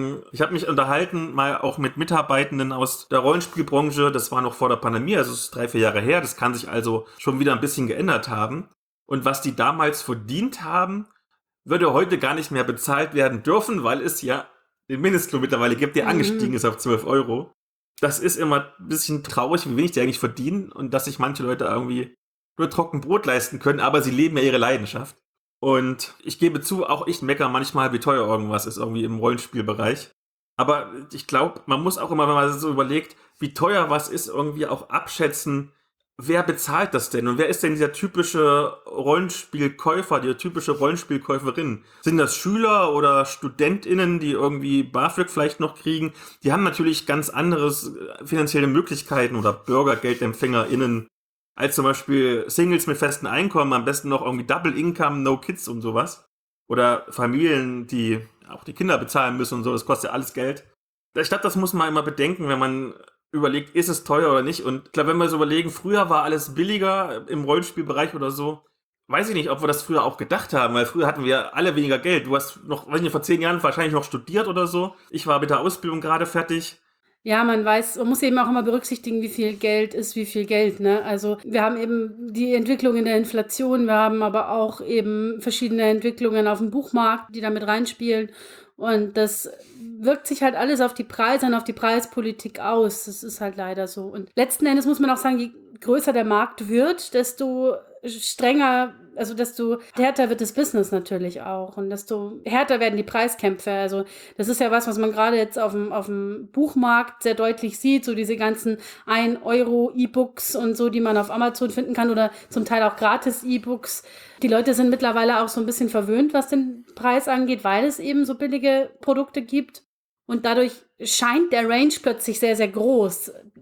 unterhalten, mal auch mit Mitarbeitenden aus der Rollenspielbranche, das war noch vor der Pandemie, also es ist 3-4 Jahre her, das kann sich also schon wieder ein bisschen geändert haben. Und was die damals verdient haben, würde heute gar nicht mehr bezahlt werden dürfen, weil es ja den Mindestlohn mittlerweile gibt, der angestiegen ist auf 12 Euro. Das ist immer ein bisschen traurig, wie wenig die eigentlich verdienen und dass sich manche Leute irgendwie nur trocken Brot leisten können, aber sie leben ja ihre Leidenschaft. Und ich gebe zu, auch ich meckere manchmal, wie teuer irgendwas ist, irgendwie im Rollenspielbereich. Aber ich glaube, man muss auch immer, wenn man so überlegt, wie teuer was ist, irgendwie auch abschätzen, wer bezahlt das denn? Und wer ist denn dieser typische Rollenspielkäufer, die typische Rollenspielkäuferin? Sind das Schüler oder StudentInnen, die irgendwie BAföG vielleicht noch kriegen? Die haben natürlich ganz anderes finanzielle Möglichkeiten oder BürgergeldempfängerInnen als zum Beispiel Singles mit festem Einkommen, am besten noch irgendwie Double Income, No Kids und sowas. Oder Familien, die auch die Kinder bezahlen müssen und so, das kostet ja alles Geld. Ich glaube, das muss man immer bedenken, wenn man überlegt, ist es teuer oder nicht. Und ich glaube, wenn wir so überlegen, früher war alles billiger im Rollenspielbereich oder so, weiß ich nicht, ob wir das früher auch gedacht haben, weil früher hatten wir alle weniger Geld. Du hast noch, weiß ich nicht, vor 10 Jahren wahrscheinlich noch studiert oder so. Ich war mit der Ausbildung gerade fertig. Ja, man muss eben auch immer berücksichtigen, wie viel Geld ist wie viel Geld, ne? Also wir haben eben die Entwicklung in der Inflation, wir haben aber auch eben verschiedene Entwicklungen auf dem Buchmarkt, die da mit reinspielen. Und das wirkt sich halt alles auf die Preise und auf die Preispolitik aus. Das ist halt leider so. Und letzten Endes muss man auch sagen, je größer der Markt wird, desto strenger, also desto härter wird das Business natürlich auch und desto härter werden die Preiskämpfe. Also das ist ja was man gerade jetzt auf dem Buchmarkt sehr deutlich sieht, so diese ganzen 1 Euro E-Books und so, die man auf Amazon finden kann oder zum Teil auch gratis E-Books. Die Leute sind mittlerweile auch so ein bisschen verwöhnt, was den Preis angeht, weil es eben so billige Produkte gibt. Und dadurch scheint der Range plötzlich sehr, sehr groß,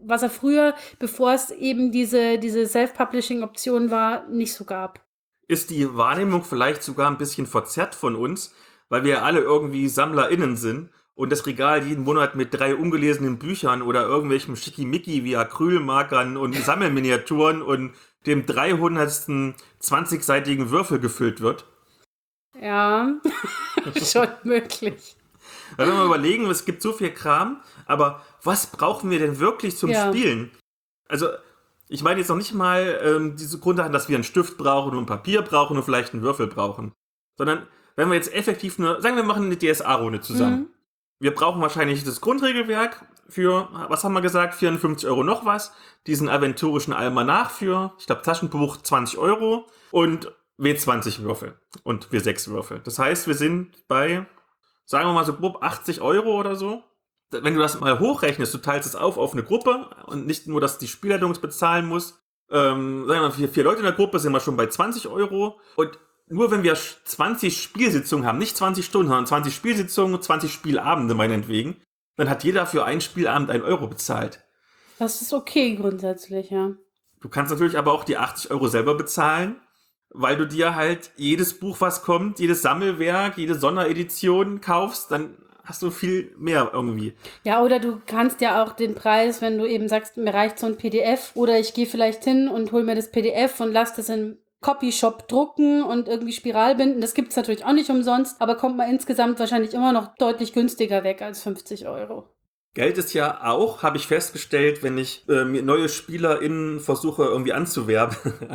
was er früher, bevor es eben diese Self-Publishing-Option war, nicht so gab. Ist die Wahrnehmung vielleicht sogar ein bisschen verzerrt von uns, weil wir ja alle irgendwie SammlerInnen sind und das Regal jeden Monat mit 3 ungelesenen Büchern oder irgendwelchem Schickimicki wie Acrylmarkern und Sammelminiaturen und dem 300. 20-seitigen Würfel gefüllt wird? Ja, schon möglich. Weil wenn wir überlegen, es gibt so viel Kram, aber was brauchen wir denn wirklich zum Spielen? Also, ich meine jetzt noch nicht mal diese Grundsachen, dass wir einen Stift brauchen und Papier brauchen und vielleicht einen Würfel brauchen. Sondern, wenn wir jetzt effektiv sagen wir machen eine DSA-Runde zusammen. Wir brauchen wahrscheinlich das Grundregelwerk für, was haben wir gesagt, 54 € noch was. Diesen aventurischen Almanach für, ich glaube, Taschenbuch 20 € und W20 Würfel und W6 Würfel. Das heißt, wir sind bei, sagen wir mal so grob 80 € oder so. Wenn du das mal hochrechnest, du teilst es auf eine Gruppe und nicht nur, dass die Spielleitung es bezahlen muss. Sagen wir mal, 4 Leute in der Gruppe sind wir schon bei 20 € und nur wenn wir 20 Spielsitzungen haben, nicht 20 Stunden, sondern 20 Spielsitzungen, 20 Spielabende meinetwegen, dann hat jeder für einen Spielabend 1 € bezahlt. Das ist okay grundsätzlich, ja. Du kannst natürlich aber auch die 80 € selber bezahlen, weil du dir halt jedes Buch, was kommt, jedes Sammelwerk, jede Sonderedition kaufst, dann hast du viel mehr irgendwie. Ja, oder du kannst ja auch den Preis, wenn du eben sagst, mir reicht so ein PDF, oder ich gehe vielleicht hin und hol mir das PDF und lass das in Copyshop drucken und irgendwie spiralbinden. Das gibt es natürlich auch nicht umsonst, aber kommt man insgesamt wahrscheinlich immer noch deutlich günstiger weg als 50 €. Geld ist ja auch, habe ich festgestellt, wenn ich mir neue SpielerInnen versuche irgendwie anzuwerben.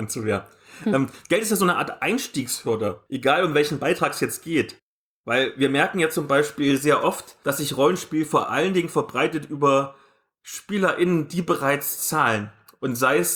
Geld ist ja so eine Art Einstiegshürde, egal um welchen Beitrag es jetzt geht. Weil wir merken ja zum Beispiel sehr oft, dass sich Rollenspiel vor allen Dingen verbreitet über SpielerInnen, die bereits zahlen. Und sei es,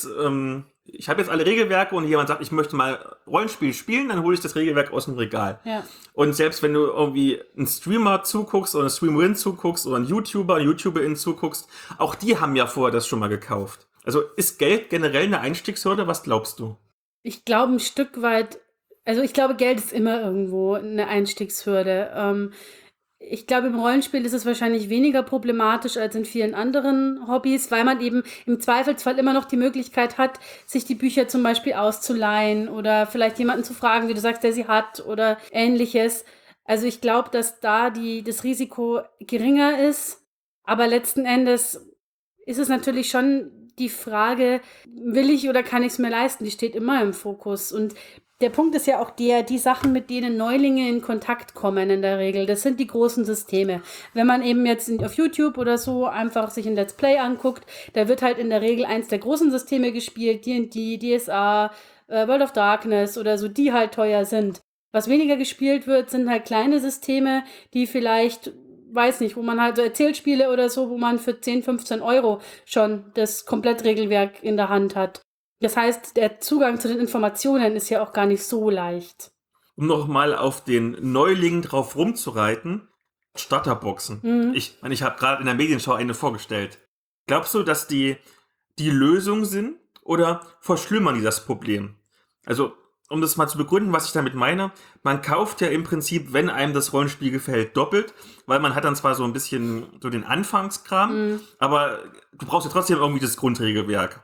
ich habe jetzt alle Regelwerke und jemand sagt, ich möchte mal Rollenspiel spielen, dann hole ich das Regelwerk aus dem Regal. Ja. Und selbst wenn du irgendwie einen Streamer zuguckst oder eine Streamerin zuguckst oder einen YouTuber, eine YouTuberin zuguckst, auch die haben ja vorher das schon mal gekauft. Also ist Geld generell eine Einstiegshürde? Was glaubst du? Ich glaube ein Stück weit, also ich glaube, Geld ist immer irgendwo eine Einstiegshürde. Ich glaube, im Rollenspiel ist es wahrscheinlich weniger problematisch als in vielen anderen Hobbys, weil man eben im Zweifelsfall immer noch die Möglichkeit hat, sich die Bücher zum Beispiel auszuleihen oder vielleicht jemanden zu fragen, wie du sagst, der sie hat oder Ähnliches. Also ich glaube, dass da das Risiko geringer ist, aber letzten Endes ist es natürlich schon die Frage, will ich oder kann ich es mir leisten? Die steht immer im Fokus. Und der Punkt ist ja auch die Sachen, mit denen Neulinge in Kontakt kommen in der Regel, das sind die großen Systeme. Wenn man eben jetzt auf YouTube oder so einfach sich ein Let's Play anguckt, da wird halt in der Regel eins der großen Systeme gespielt, D&D, DSA, World of Darkness oder so, die halt teuer sind. Was weniger gespielt wird, sind halt kleine Systeme, die vielleicht, weiß nicht, wo man halt so Erzählspiele oder so, wo man für 10, 15 € schon das Komplettregelwerk in der Hand hat. Das heißt, der Zugang zu den Informationen ist ja auch gar nicht so leicht. Um nochmal auf den Neuling drauf rumzureiten, Starterboxen. Ich habe gerade in der Medienschau eine vorgestellt. Glaubst du, dass die Lösung sind oder verschlimmern die das Problem? Also, um das mal zu begründen, was ich damit meine, man kauft ja im Prinzip, wenn einem das Rollenspiel gefällt, doppelt, weil man hat dann zwar so ein bisschen so den Anfangskram, aber du brauchst ja trotzdem irgendwie das Grundregelwerk.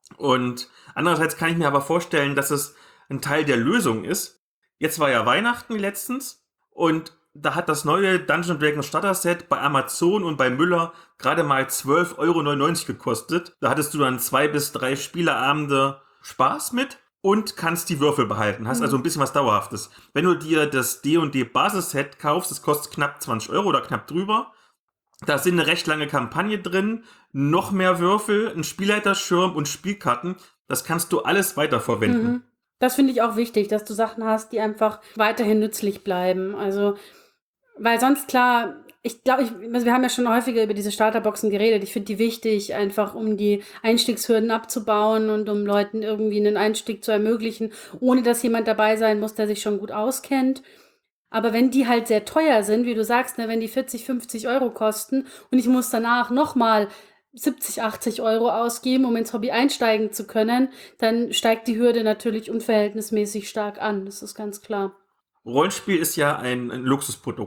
Und andererseits kann ich mir aber vorstellen, dass es ein Teil der Lösung ist. Jetzt war ja Weihnachten letztens und da hat das neue Dungeons & Dragons Starter Set bei Amazon und bei Müller gerade mal 12,99 € gekostet. Da hattest du dann 2 bis 3 Spieleabende Spaß mit und kannst die Würfel behalten. Hast also ein bisschen was Dauerhaftes. Wenn du dir das D&D Basisset kaufst, das kostet knapp 20 € oder knapp drüber. Da sind eine recht lange Kampagne drin, noch mehr Würfel, ein Spielleiterschirm und Spielkarten. Das kannst du alles weiterverwenden. Das finde ich auch wichtig, dass du Sachen hast, die einfach weiterhin nützlich bleiben. Also, weil sonst klar, ich glaube, wir haben ja schon häufiger über diese Starterboxen geredet. Ich finde die wichtig, einfach um die Einstiegshürden abzubauen und um Leuten irgendwie einen Einstieg zu ermöglichen, ohne dass jemand dabei sein muss, der sich schon gut auskennt. Aber wenn die halt sehr teuer sind, wie du sagst, ne, wenn die 40, 50 € kosten und ich muss danach nochmal 70, 80 € ausgeben, um ins Hobby einsteigen zu können, dann steigt die Hürde natürlich unverhältnismäßig stark an. Das ist ganz klar. Rollenspiel ist ja ein Luxusprodukt.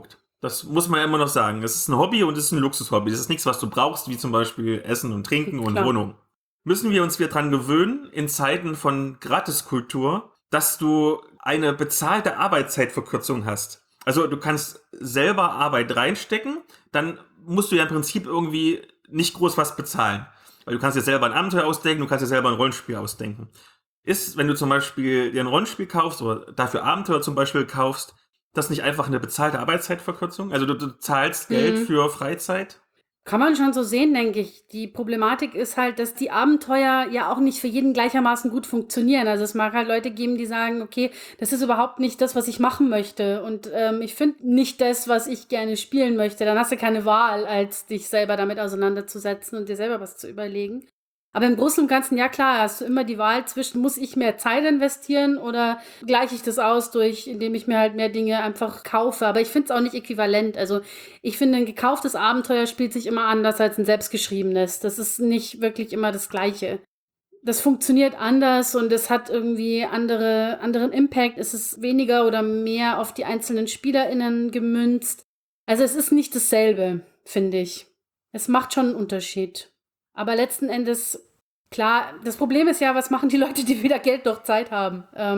Das muss man ja immer noch sagen. Es ist ein Hobby und es ist ein Luxushobby. Das ist nichts, was du brauchst, wie zum Beispiel Essen und Trinken und Klar. Wohnung. Müssen wir uns wieder dran gewöhnen, in Zeiten von Gratiskultur, dass du eine bezahlte Arbeitszeitverkürzung hast. Also du kannst selber Arbeit reinstecken, dann musst du ja im Prinzip irgendwie nicht groß was bezahlen. Weil du kannst dir selber ein Abenteuer ausdenken, du kannst dir selber ein Rollenspiel ausdenken. Ist, wenn du zum Beispiel dir ein Rollenspiel kaufst oder dafür Abenteuer zum Beispiel kaufst, das nicht einfach eine bezahlte Arbeitszeitverkürzung? Also du zahlst Geld für Freizeit? Kann man schon so sehen, denke ich. Die Problematik ist halt, dass die Abenteuer ja auch nicht für jeden gleichermaßen gut funktionieren. Also es mag halt Leute geben, die sagen, okay, das ist überhaupt nicht das, was ich machen möchte. Und ich finde nicht das, was ich gerne spielen möchte. Dann hast du keine Wahl, als dich selber damit auseinanderzusetzen und dir selber was zu überlegen. Aber im Großen und Ganzen, ja klar, hast du immer die Wahl zwischen, muss ich mehr Zeit investieren oder gleiche ich das aus durch, indem ich mir halt mehr Dinge einfach kaufe. Aber ich finde es auch nicht äquivalent. Also ich finde, ein gekauftes Abenteuer spielt sich immer anders als ein selbstgeschriebenes. Das ist nicht wirklich immer das Gleiche. Das funktioniert anders und es hat irgendwie anderen Impact. Es ist weniger oder mehr auf die einzelnen SpielerInnen gemünzt. Also es ist nicht dasselbe, finde ich. Es macht schon einen Unterschied. Aber letzten Endes, klar, das Problem ist ja, was machen die Leute, die weder Geld noch Zeit haben?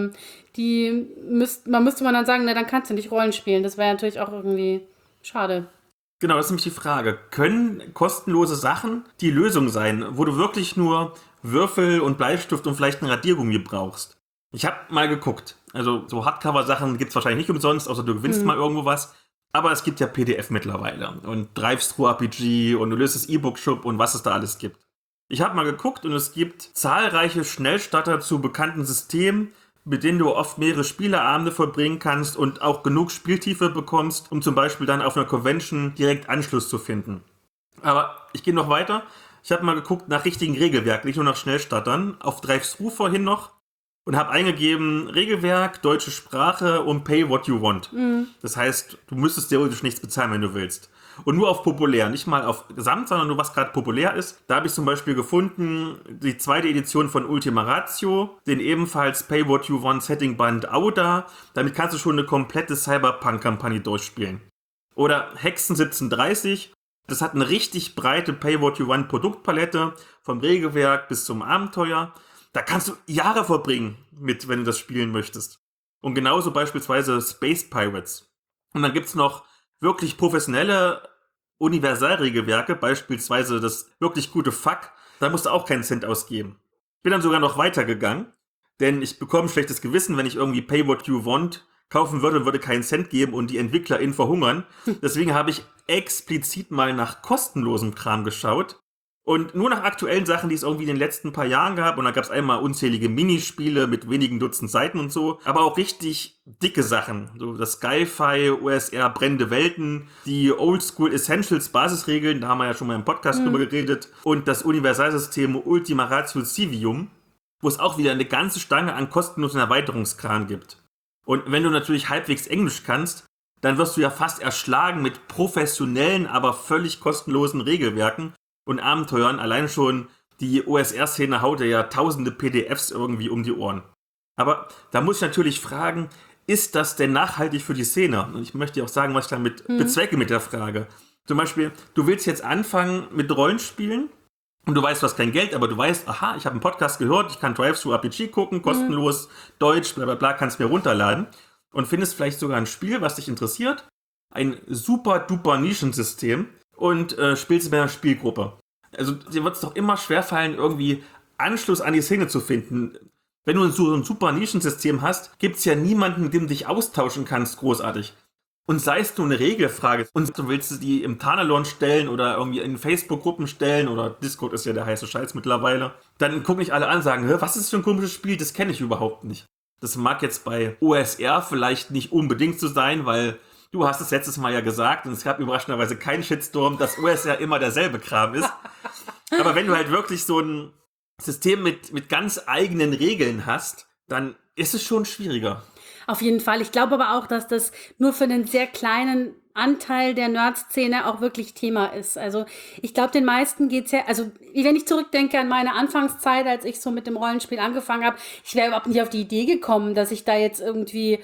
Müsste man dann sagen, na, dann kannst du nicht Rollen spielen. Das wäre natürlich auch irgendwie schade. Genau, das ist nämlich die Frage. Können kostenlose Sachen die Lösung sein, wo du wirklich nur Würfel und Bleistift und vielleicht ein Radiergummi brauchst? Ich habe mal geguckt. Also so Hardcover-Sachen gibt es wahrscheinlich nicht umsonst, außer du gewinnst mal irgendwo was. Aber es gibt ja PDF mittlerweile und Drive-Thru-RPG und du löst das E-Book-Shop und was es da alles gibt. Ich habe mal geguckt und es gibt zahlreiche Schnellstarter zu bekannten Systemen, mit denen du oft mehrere Spieleabende verbringen kannst und auch genug Spieltiefe bekommst, um zum Beispiel dann auf einer Convention direkt Anschluss zu finden. Aber ich gehe noch weiter. Ich habe mal geguckt nach richtigen Regelwerk, nicht nur nach Schnellstartern, auf Drive-Thru vorhin noch. Und habe eingegeben, Regelwerk, deutsche Sprache und pay what you want. Das heißt, du müsstest theoretisch nichts bezahlen, wenn du willst. Und nur auf populär, nicht mal auf Gesamt, sondern nur was gerade populär ist. Da habe ich zum Beispiel gefunden, die 2. Edition von Ultima Ratio, den ebenfalls Pay What You Want Setting Band Auda. Damit kannst du schon eine komplette Cyberpunk-Kampagne durchspielen. Oder Hexen 1730, das hat eine richtig breite Pay What You Want Produktpalette, vom Regelwerk bis zum Abenteuer. Da kannst du Jahre verbringen mit, wenn du das spielen möchtest. Und genauso beispielsweise Space Pirates. Und dann gibt's noch wirklich professionelle Universalregelwerke, beispielsweise das wirklich gute Fuck. Da musst du auch keinen Cent ausgeben. Ich bin dann sogar noch weitergegangen, denn ich bekomme ein schlechtes Gewissen, wenn ich irgendwie Pay What You Want kaufen würde und würde keinen Cent geben und die EntwicklerInnen verhungern. Deswegen habe ich explizit mal nach kostenlosem Kram geschaut. Und nur nach aktuellen Sachen, die es irgendwie in den letzten paar Jahren gab. Und da gab es einmal unzählige Minispiele mit wenigen Dutzend Seiten und so. Aber auch richtig dicke Sachen. So das Sci-Fi, OSR, brennende Welten, die Oldschool Essentials Basisregeln, da haben wir ja schon mal im Podcast drüber geredet. Und das Universalsystem Ultima Ratio Civium, wo es auch wieder eine ganze Stange an kostenlosen Erweiterungskram gibt. Und wenn du natürlich halbwegs Englisch kannst, dann wirst du ja fast erschlagen mit professionellen, aber völlig kostenlosen Regelwerken und Abenteuern. Allein schon die OSR-Szene haut ja tausende PDFs irgendwie um die Ohren. Aber da muss ich natürlich fragen, ist das denn nachhaltig für die Szene? Und ich möchte auch sagen, was ich damit bezwecke mit der Frage. Zum Beispiel, du willst jetzt anfangen mit Rollenspielen und du weißt, du hast kein Geld, aber du weißt, aha, ich habe einen Podcast gehört, ich kann Drive-Thru-RPG gucken, kostenlos, Deutsch, bla bla bla, kannst mir runterladen und findest vielleicht sogar ein Spiel, was dich interessiert, ein super duper Nischensystem, und spielst mit einer Spielgruppe. Also dir wird es doch immer schwerfallen, irgendwie Anschluss an die Szene zu finden. Wenn du so ein super Nischensystem hast, gibt es ja niemanden, mit dem du dich austauschen kannst, großartig. Und sei es nur eine Regelfrage und du willst die im Tanalon stellen oder irgendwie in Facebook-Gruppen stellen oder Discord ist ja der heiße Scheiß mittlerweile, dann gucken nicht alle an und sagen, was ist das für ein komisches Spiel, das kenne ich überhaupt nicht. Das mag jetzt bei OSR vielleicht nicht unbedingt so sein, weil du hast es letztes Mal ja gesagt und es gab überraschenderweise keinen Shitstorm, dass OSR immer derselbe Kram ist. Aber wenn du halt wirklich so ein System mit ganz eigenen Regeln hast, dann ist es schon schwieriger. Auf jeden Fall. Ich glaube aber auch, dass das nur für einen sehr kleinen Anteil der Nerd-Szene auch wirklich Thema ist. Also ich glaube, den meisten geht's ja, also wenn ich zurückdenke an meine Anfangszeit, als ich so mit dem Rollenspiel angefangen habe, ich wäre überhaupt nicht auf die Idee gekommen, dass ich da jetzt irgendwie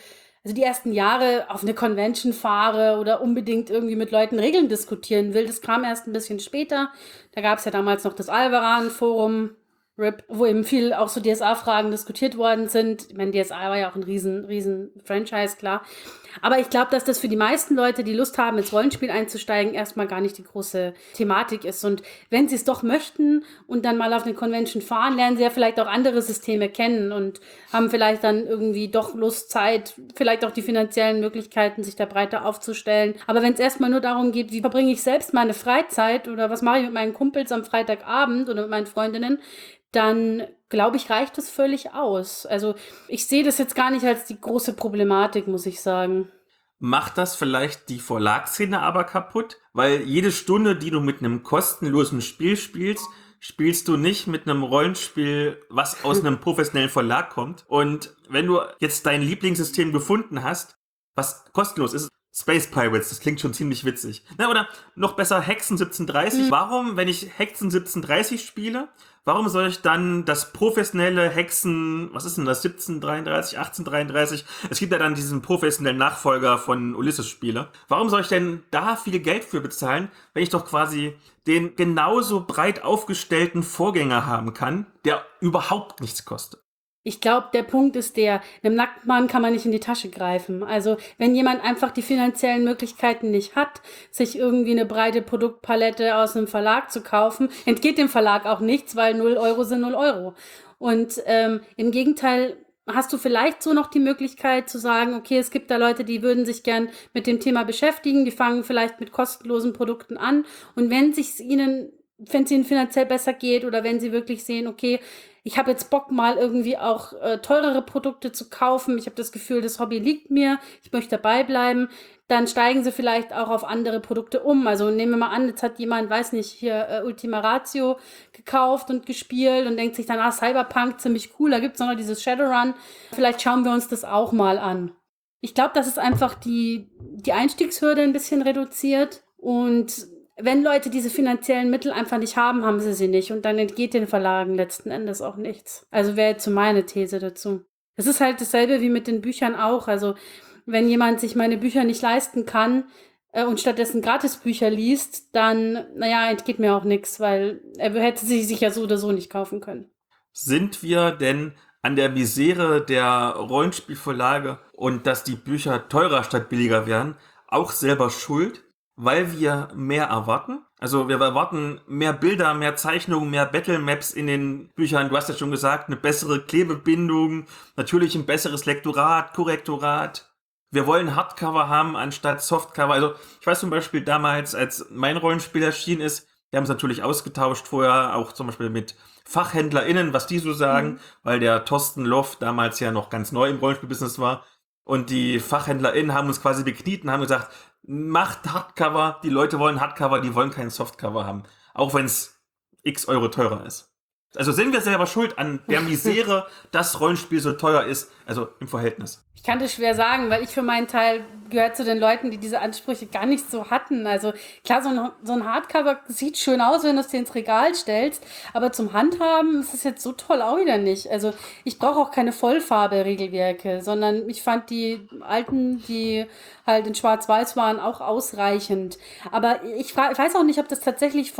also die ersten Jahre auf eine Convention fahre oder unbedingt irgendwie mit Leuten Regeln diskutieren will. Das kam erst ein bisschen später. Da gab es ja damals noch das Alvaran-Forum, RIP, wo eben viel auch so DSA-Fragen diskutiert worden sind. Ich meine, DSA war ja auch ein riesen Franchise, klar. Aber ich glaube, dass das für die meisten Leute, die Lust haben, ins Rollenspiel einzusteigen, erstmal gar nicht die große Thematik ist. Und wenn sie es doch möchten und dann mal auf eine Convention fahren, lernen sie ja vielleicht auch andere Systeme kennen und haben vielleicht dann irgendwie doch Lust, Zeit, vielleicht auch die finanziellen Möglichkeiten, sich da breiter aufzustellen. Aber wenn es erstmal nur darum geht, wie verbringe ich selbst meine Freizeit oder was mache ich mit meinen Kumpels am Freitagabend oder mit meinen Freundinnen, dann glaube ich, reicht das völlig aus. Also ich sehe das jetzt gar nicht als die große Problematik, muss ich sagen. Macht das vielleicht die Verlagsszene aber kaputt? Weil jede Stunde, die du mit einem kostenlosen Spiel spielst, spielst du nicht mit einem Rollenspiel, was aus einem professionellen Verlag kommt. Und wenn du jetzt dein Lieblingssystem gefunden hast, was kostenlos ist, Space Pirates, das klingt schon ziemlich witzig. Na, oder noch besser Hexen 1730. Warum, wenn ich Hexen 1730 spiele, warum soll ich dann das professionelle Hexen, was ist denn das, 1733, 1833? Es gibt ja dann diesen professionellen Nachfolger von Ulysses-Spiele. Warum soll ich denn da viel Geld für bezahlen, wenn ich doch quasi den genauso breit aufgestellten Vorgänger haben kann, der überhaupt nichts kostet? Ich glaube, der Punkt ist einem Nacktmann kann man nicht in die Tasche greifen. Also wenn jemand einfach die finanziellen Möglichkeiten nicht hat, sich irgendwie eine breite Produktpalette aus einem Verlag zu kaufen, entgeht dem Verlag auch nichts, weil 0 Euro sind 0 Euro. Und im Gegenteil hast du vielleicht so noch die Möglichkeit zu sagen, okay, es gibt da Leute, die würden sich gern mit dem Thema beschäftigen, die fangen vielleicht mit kostenlosen Produkten an. Und wenn es ihnen finanziell besser geht oder wenn sie wirklich sehen, okay, ich habe jetzt Bock mal irgendwie auch teurere Produkte zu kaufen, ich habe das Gefühl, das Hobby liegt mir, ich möchte dabei bleiben, dann steigen sie vielleicht auch auf andere Produkte um. Also nehmen wir mal an, jetzt hat jemand, weiß nicht, hier Ultima Ratio gekauft und gespielt und denkt sich dann, Cyberpunk, ziemlich cool, da gibt es noch dieses Shadowrun, vielleicht schauen wir uns das auch mal an. Ich glaube, dass es einfach die Einstiegshürde ein bisschen reduziert und wenn Leute diese finanziellen Mittel einfach nicht haben, haben sie nicht. Und dann entgeht den Verlagen letzten Endes auch nichts. Also wäre jetzt so meine These dazu. Es ist halt dasselbe wie mit den Büchern auch. Also wenn jemand sich meine Bücher nicht leisten kann und stattdessen Gratisbücher liest, dann, entgeht mir auch nichts, weil er hätte sie sich ja so oder so nicht kaufen können. Sind wir denn an der Misere der Rollenspielverlage und dass die Bücher teurer statt billiger werden, auch selber schuld? Weil wir mehr erwarten. Also wir erwarten mehr Bilder, mehr Zeichnungen, mehr Battle-Maps in den Büchern. Du hast ja schon gesagt, eine bessere Klebebindung, natürlich ein besseres Lektorat, Korrektorat. Wir wollen Hardcover haben anstatt Softcover. Also ich weiß zum Beispiel damals, als mein Rollenspiel erschienen ist, wir haben es natürlich ausgetauscht vorher, auch zum Beispiel mit FachhändlerInnen, was die so sagen, weil der Thorsten Loff damals ja noch ganz neu im Rollenspielbusiness war. Und die FachhändlerInnen haben uns quasi bekniet und haben gesagt, macht Hardcover, die Leute wollen Hardcover, die wollen kein Softcover haben. Auch wenn es x Euro teurer ist. Also sind wir selber schuld an der Misere, dass Rollenspiel so teuer ist, also im Verhältnis. Ich kann das schwer sagen, weil ich für meinen Teil gehört zu den Leuten, die diese Ansprüche gar nicht so hatten. Also klar, so ein Hardcover sieht schön aus, wenn du es dir ins Regal stellst, aber zum Handhaben ist es jetzt so toll auch wieder nicht. Also ich brauche auch keine Vollfarbe-Regelwerke, sondern ich fand die alten, die halt in Schwarz-Weiß waren, auch ausreichend. Aber ich weiß auch nicht, ob das tatsächlich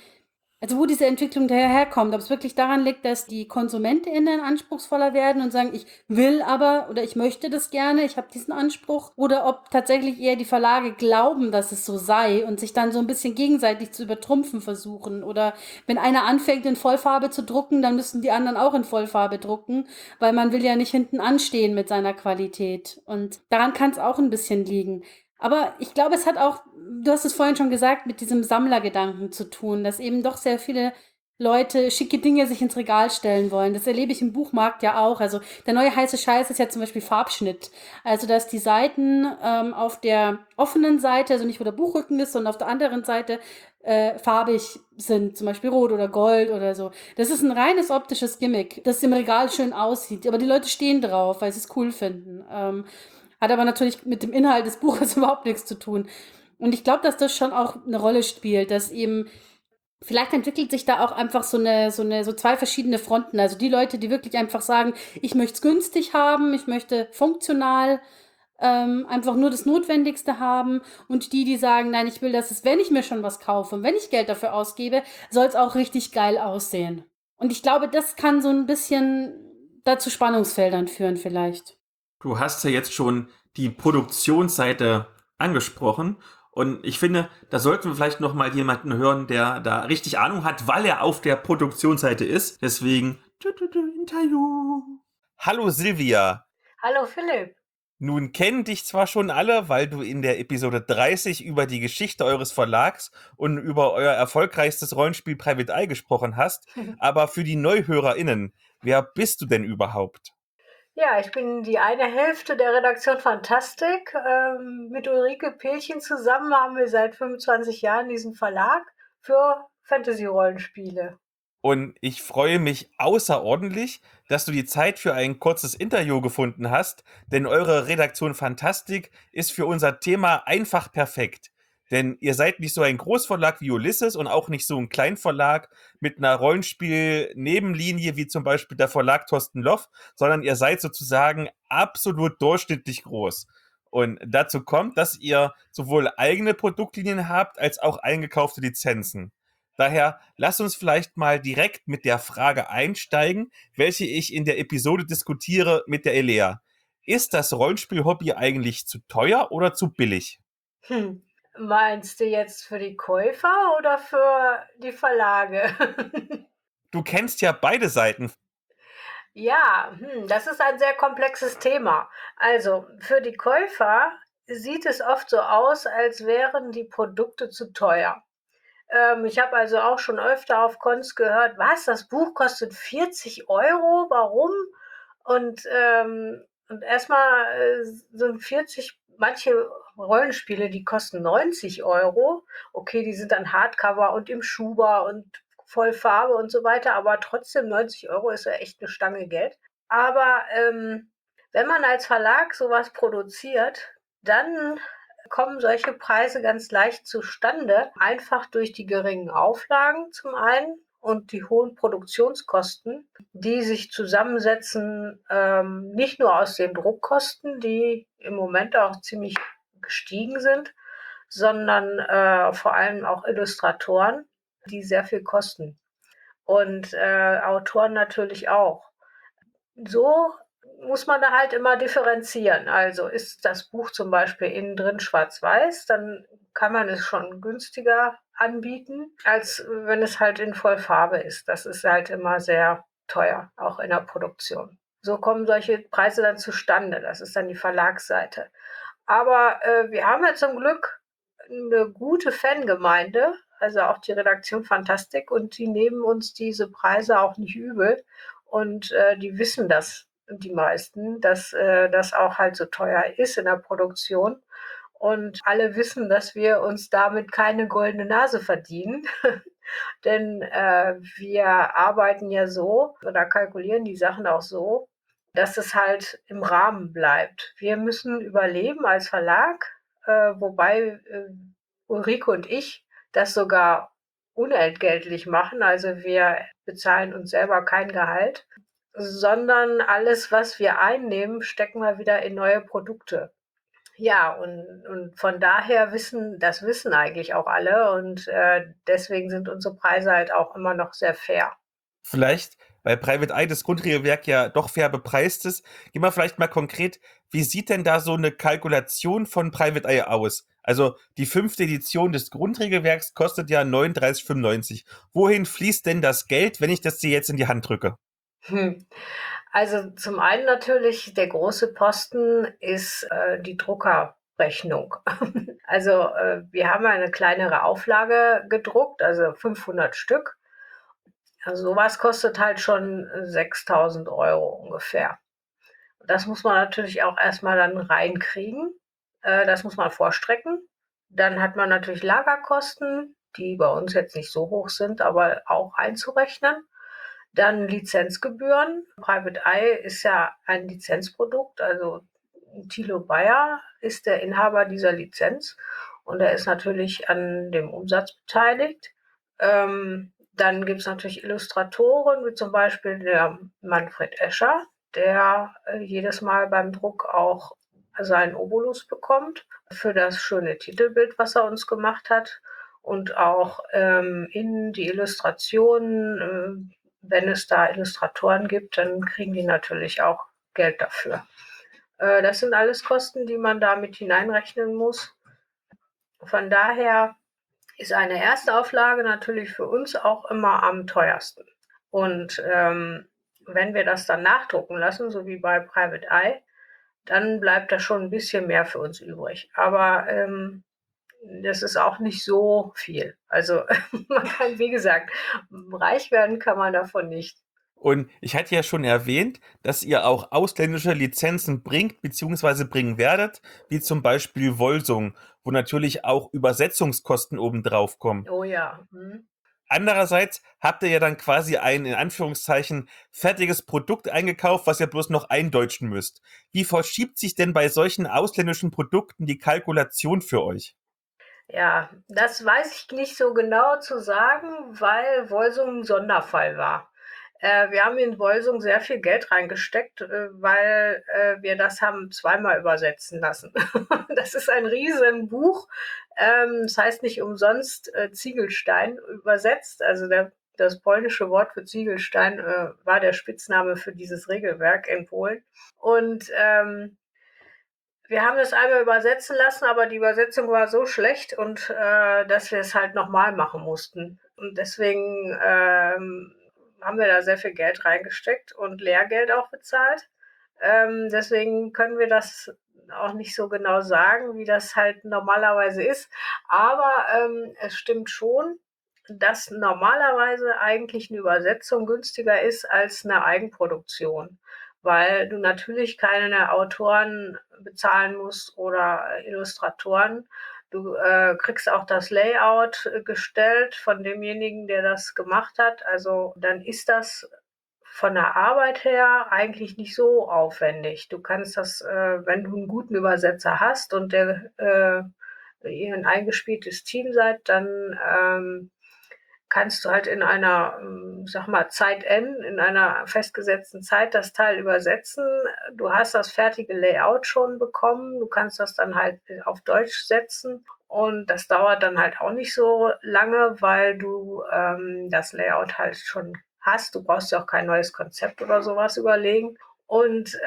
also wo diese Entwicklung daherkommt, ob es wirklich daran liegt, dass die KonsumentInnen anspruchsvoller werden und sagen, ich will aber oder ich möchte das gerne, ich habe diesen Anspruch, oder ob tatsächlich eher die Verlage glauben, dass es so sei und sich dann so ein bisschen gegenseitig zu übertrumpfen versuchen. Oder wenn einer anfängt, in Vollfarbe zu drucken, dann müssen die anderen auch in Vollfarbe drucken, weil man will ja nicht hinten anstehen mit seiner Qualität. Und daran kann es auch ein bisschen liegen. Aber ich glaube, es hat auch, du hast es vorhin schon gesagt, mit diesem Sammlergedanken zu tun, dass eben doch sehr viele Leute schicke Dinge sich ins Regal stellen wollen. Das erlebe ich im Buchmarkt ja auch. Also der neue heiße Scheiß ist ja zum Beispiel Farbschnitt. Also dass die Seiten auf der offenen Seite, also nicht wo der Buchrücken ist, sondern auf der anderen Seite farbig sind, zum Beispiel rot oder gold oder so. Das ist ein reines optisches Gimmick, das im Regal schön aussieht. Aber die Leute stehen drauf, weil sie es cool finden. Hat aber natürlich mit dem Inhalt des Buches überhaupt nichts zu tun. Und ich glaube, dass das schon auch eine Rolle spielt, dass eben vielleicht entwickelt sich da auch einfach so zwei verschiedene Fronten. Also die Leute, die wirklich einfach sagen, ich möchte es günstig haben, ich möchte funktional einfach nur das Notwendigste haben und die sagen, nein, ich will, dass es, wenn ich mir schon was kaufe und wenn ich Geld dafür ausgebe, soll es auch richtig geil aussehen. Und ich glaube, das kann so ein bisschen dazu Spannungsfeldern führen vielleicht. Du hast ja jetzt schon die Produktionsseite angesprochen. Und ich finde, da sollten wir vielleicht noch mal jemanden hören, der da richtig Ahnung hat, weil er auf der Produktionsseite ist. Deswegen Interview. Hallo Silvia. Hallo Philipp. Nun kennen dich zwar schon alle, weil du in der Episode 30 über die Geschichte eures Verlags und über euer erfolgreichstes Rollenspiel Private Eye gesprochen hast, aber für die NeuhörerInnen, wer bist du denn überhaupt? Ja, ich bin die eine Hälfte der Redaktion Fantastik. Mit Ulrike Pelchen zusammen haben wir seit 25 Jahren diesen Verlag für Fantasy-Rollenspiele. Und ich freue mich außerordentlich, dass du die Zeit für ein kurzes Interview gefunden hast, denn eure Redaktion Fantastik ist für unser Thema einfach perfekt. Denn ihr seid nicht so ein Großverlag wie Ulysses und auch nicht so ein Kleinverlag mit einer Rollenspiel-Nebenlinie wie zum Beispiel der Verlag Thorsten Loff, sondern ihr seid sozusagen absolut durchschnittlich groß. Und dazu kommt, dass ihr sowohl eigene Produktlinien habt als auch eingekaufte Lizenzen. Daher lass uns vielleicht mal direkt mit der Frage einsteigen, welche ich in der Episode diskutiere mit der Elea. Ist das Rollenspiel-Hobby eigentlich zu teuer oder zu billig? Meinst du jetzt für die Käufer oder für die Verlage? Du kennst ja beide Seiten. Ja, das ist ein sehr komplexes Thema. Also für die Käufer sieht es oft so aus, als wären die Produkte zu teuer. Ich habe also auch schon öfter auf Cons gehört, was, das Buch kostet 40 Euro, warum? Und erstmal sind 40, manche Rollenspiele, die kosten 90 Euro. Okay, die sind dann Hardcover und im Schuber und voll Farbe und so weiter, aber trotzdem 90 Euro ist ja echt eine Stange Geld. Aber wenn man als Verlag sowas produziert, dann kommen solche Preise ganz leicht zustande, einfach durch die geringen Auflagen zum einen und die hohen Produktionskosten, die sich zusammensetzen, nicht nur aus den Druckkosten, die im Moment auch ziemlich gestiegen sind, sondern vor allem auch Illustratoren, die sehr viel kosten. Und Autoren natürlich auch. So muss man da halt immer differenzieren. Also ist das Buch zum Beispiel innen drin schwarz-weiß, dann kann man es schon günstiger anbieten, als wenn es halt in Vollfarbe ist. Das ist halt immer sehr teuer, auch in der Produktion. So kommen solche Preise dann zustande. Das ist dann die Verlagsseite. Aber wir haben ja zum Glück eine gute Fangemeinde, also auch die Redaktion Fantastik, und die nehmen uns diese Preise auch nicht übel. Und die wissen das, die meisten, dass das auch halt so teuer ist in der Produktion. Und alle wissen, dass wir uns damit keine goldene Nase verdienen. Denn wir arbeiten ja so oder kalkulieren die Sachen auch so, dass es halt im Rahmen bleibt. Wir müssen überleben als Verlag, wobei Ulrike und ich das sogar unentgeltlich machen. Also wir bezahlen uns selber kein Gehalt, sondern alles, was wir einnehmen, stecken wir wieder in neue Produkte. Ja, und von daher das wissen eigentlich auch alle und deswegen sind unsere Preise halt auch immer noch sehr fair. Vielleicht, weil Private Eye das Grundregelwerk ja doch fair bepreist ist, gehen wir vielleicht mal konkret, wie sieht denn da so eine Kalkulation von Private Eye aus? Also die 5. Edition des Grundregelwerks kostet ja 39,95. Wohin fließt denn das Geld, wenn ich das dir jetzt in die Hand drücke? Hm. Also zum einen natürlich der große Posten ist die Druckerrechnung. Also wir haben eine kleinere Auflage gedruckt, also 500 Stück. Also sowas kostet halt schon 6.000 Euro ungefähr. Das muss man natürlich auch erstmal dann reinkriegen. Das muss man vorstrecken. Dann hat man natürlich Lagerkosten, die bei uns jetzt nicht so hoch sind, aber auch einzurechnen. Dann Lizenzgebühren. Private Eye ist ja ein Lizenzprodukt, also Thilo Bayer ist der Inhaber dieser Lizenz und er ist natürlich an dem Umsatz beteiligt. Dann gibt es natürlich Illustratoren, wie zum Beispiel der Manfred Escher, der jedes Mal beim Druck auch seinen Obolus bekommt für das schöne Titelbild, was er uns gemacht hat. Und auch in die Illustrationen, wenn es da Illustratoren gibt, dann kriegen die natürlich auch Geld dafür. Das sind alles Kosten, die man da mit hineinrechnen muss. Von daher ist eine Erstauflage natürlich für uns auch immer am teuersten. Und wenn wir das dann nachdrucken lassen, so wie bei Private Eye, dann bleibt da schon ein bisschen mehr für uns übrig. Aber das ist auch nicht so viel. Also man kann, wie gesagt, reich werden kann man davon nicht. Und ich hatte ja schon erwähnt, dass ihr auch ausländische Lizenzen bringt bzw. bringen werdet, wie zum Beispiel Volsung, wo natürlich auch Übersetzungskosten obendrauf kommen. Oh ja. Andererseits habt ihr ja dann quasi ein, in Anführungszeichen, fertiges Produkt eingekauft, was ihr bloß noch eindeutschen müsst. Wie verschiebt sich denn bei solchen ausländischen Produkten die Kalkulation für euch? Ja, das weiß ich nicht so genau zu sagen, weil Volsung ein Sonderfall war. Wir haben in Volsung sehr viel Geld reingesteckt, weil wir das haben zweimal übersetzen lassen. Das ist ein Riesenbuch. Das heißt nicht umsonst Ziegelstein übersetzt. Also das polnische Wort für Ziegelstein war der Spitzname für dieses Regelwerk in Polen. Und wir haben das einmal übersetzen lassen, aber die Übersetzung war so schlecht und dass wir es halt nochmal machen mussten. Und deswegen haben wir da sehr viel Geld reingesteckt und Lehrgeld auch bezahlt. Deswegen können wir das auch nicht so genau sagen, wie das halt normalerweise ist. Aber es stimmt schon, dass normalerweise eigentlich eine Übersetzung günstiger ist als eine Eigenproduktion, weil du natürlich keine Autoren bezahlen musst oder Illustratoren. Du kriegst auch das Layout gestellt von demjenigen, der das gemacht hat. Also dann ist das von der Arbeit her eigentlich nicht so aufwendig. Du kannst das, wenn du einen guten Übersetzer hast und ihr ein eingespieltes Team seid, dann kannst du halt in einer, sag mal, Zeit N, in einer festgesetzten Zeit das Teil übersetzen. Du hast das fertige Layout schon bekommen. Du kannst das dann halt auf Deutsch setzen. Und das dauert dann halt auch nicht so lange, weil du das Layout halt schon hast. Du brauchst ja auch kein neues Konzept oder sowas überlegen. Und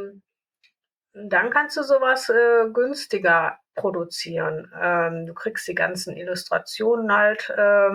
dann kannst du sowas günstiger produzieren. Du kriegst die ganzen Illustrationen halt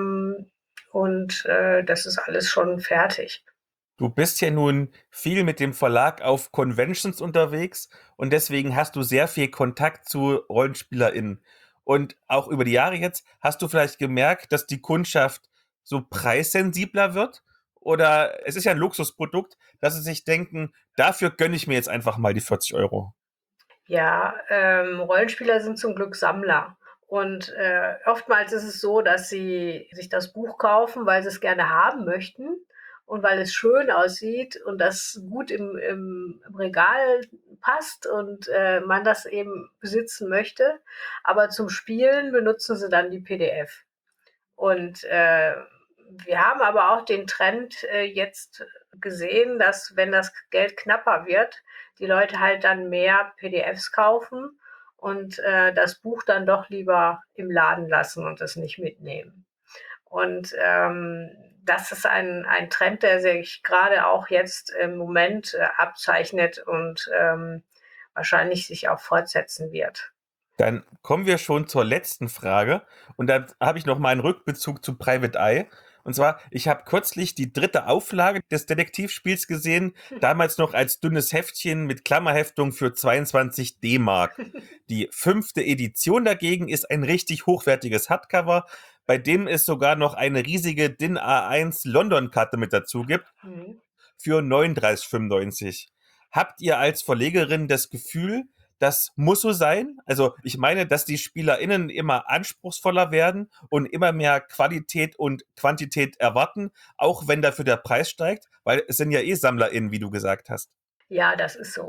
und das ist alles schon fertig. Du bist ja nun viel mit dem Verlag auf Conventions unterwegs und deswegen hast du sehr viel Kontakt zu RollenspielerInnen. Und auch über die Jahre jetzt hast du vielleicht gemerkt, dass die Kundschaft so preissensibler wird? Oder es ist ja ein Luxusprodukt, dass sie sich denken, dafür gönne ich mir jetzt einfach mal die 40 Euro. Ja, Rollenspieler sind zum Glück Sammler. Und oftmals ist es so, dass sie sich das Buch kaufen, weil sie es gerne haben möchten und weil es schön aussieht und das gut im Regal passt und man das eben besitzen möchte. Aber zum Spielen benutzen sie dann die PDF. Und wir haben aber auch den Trend jetzt gesehen, dass wenn das Geld knapper wird, die Leute halt dann mehr PDFs kaufen und das Buch dann doch lieber im Laden lassen und es nicht mitnehmen. Und das ist ein Trend, der sich gerade auch jetzt im Moment abzeichnet und wahrscheinlich sich auch fortsetzen wird. Dann kommen wir schon zur letzten Frage und da habe ich noch mal einen Rückbezug zu Private Eye. Und zwar, ich habe kürzlich die 3. Auflage des Detektivspiels gesehen, damals noch als dünnes Heftchen mit Klammerheftung für 22 D-Mark. Die 5. Edition dagegen ist ein richtig hochwertiges Hardcover, bei dem es sogar noch eine riesige DIN A1 London-Karte mit dazu gibt für 39,95. Habt ihr als Verlegerin das Gefühl, das muss so sein? Also ich meine, dass die SpielerInnen immer anspruchsvoller werden und immer mehr Qualität und Quantität erwarten, auch wenn dafür der Preis steigt, weil es sind ja eh SammlerInnen, wie du gesagt hast. Ja, das ist so.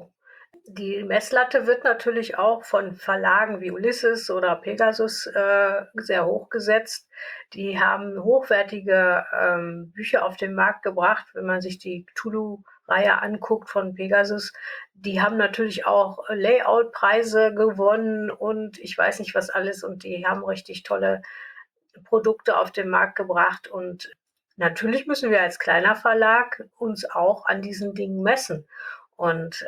Die Messlatte wird natürlich auch von Verlagen wie Ulysses oder Pegasus sehr hoch gesetzt. Die haben hochwertige Bücher auf den Markt gebracht. Wenn man sich die Cthulhu-Reihe anguckt von Pegasus, die haben natürlich auch Layout-Preise gewonnen und ich weiß nicht was alles. Und die haben richtig tolle Produkte auf den Markt gebracht. Und natürlich müssen wir als kleiner Verlag uns auch an diesen Dingen messen. Und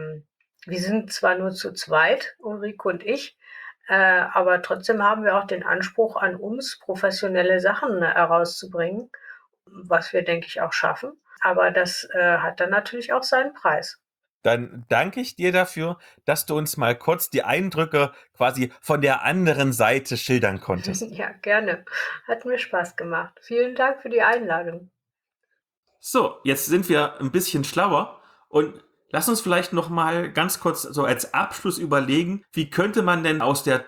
wir sind zwar nur zu zweit, Ulrike und ich, aber trotzdem haben wir auch den Anspruch an uns, professionelle Sachen herauszubringen, was wir, denke ich, auch schaffen. Aber das hat dann natürlich auch seinen Preis. Dann danke ich dir dafür, dass du uns mal kurz die Eindrücke quasi von der anderen Seite schildern konntest. Ja, gerne. Hat mir Spaß gemacht. Vielen Dank für die Einladung. So, jetzt sind wir ein bisschen schlauer und lass uns vielleicht noch mal ganz kurz so als Abschluss überlegen, wie könnte man denn aus der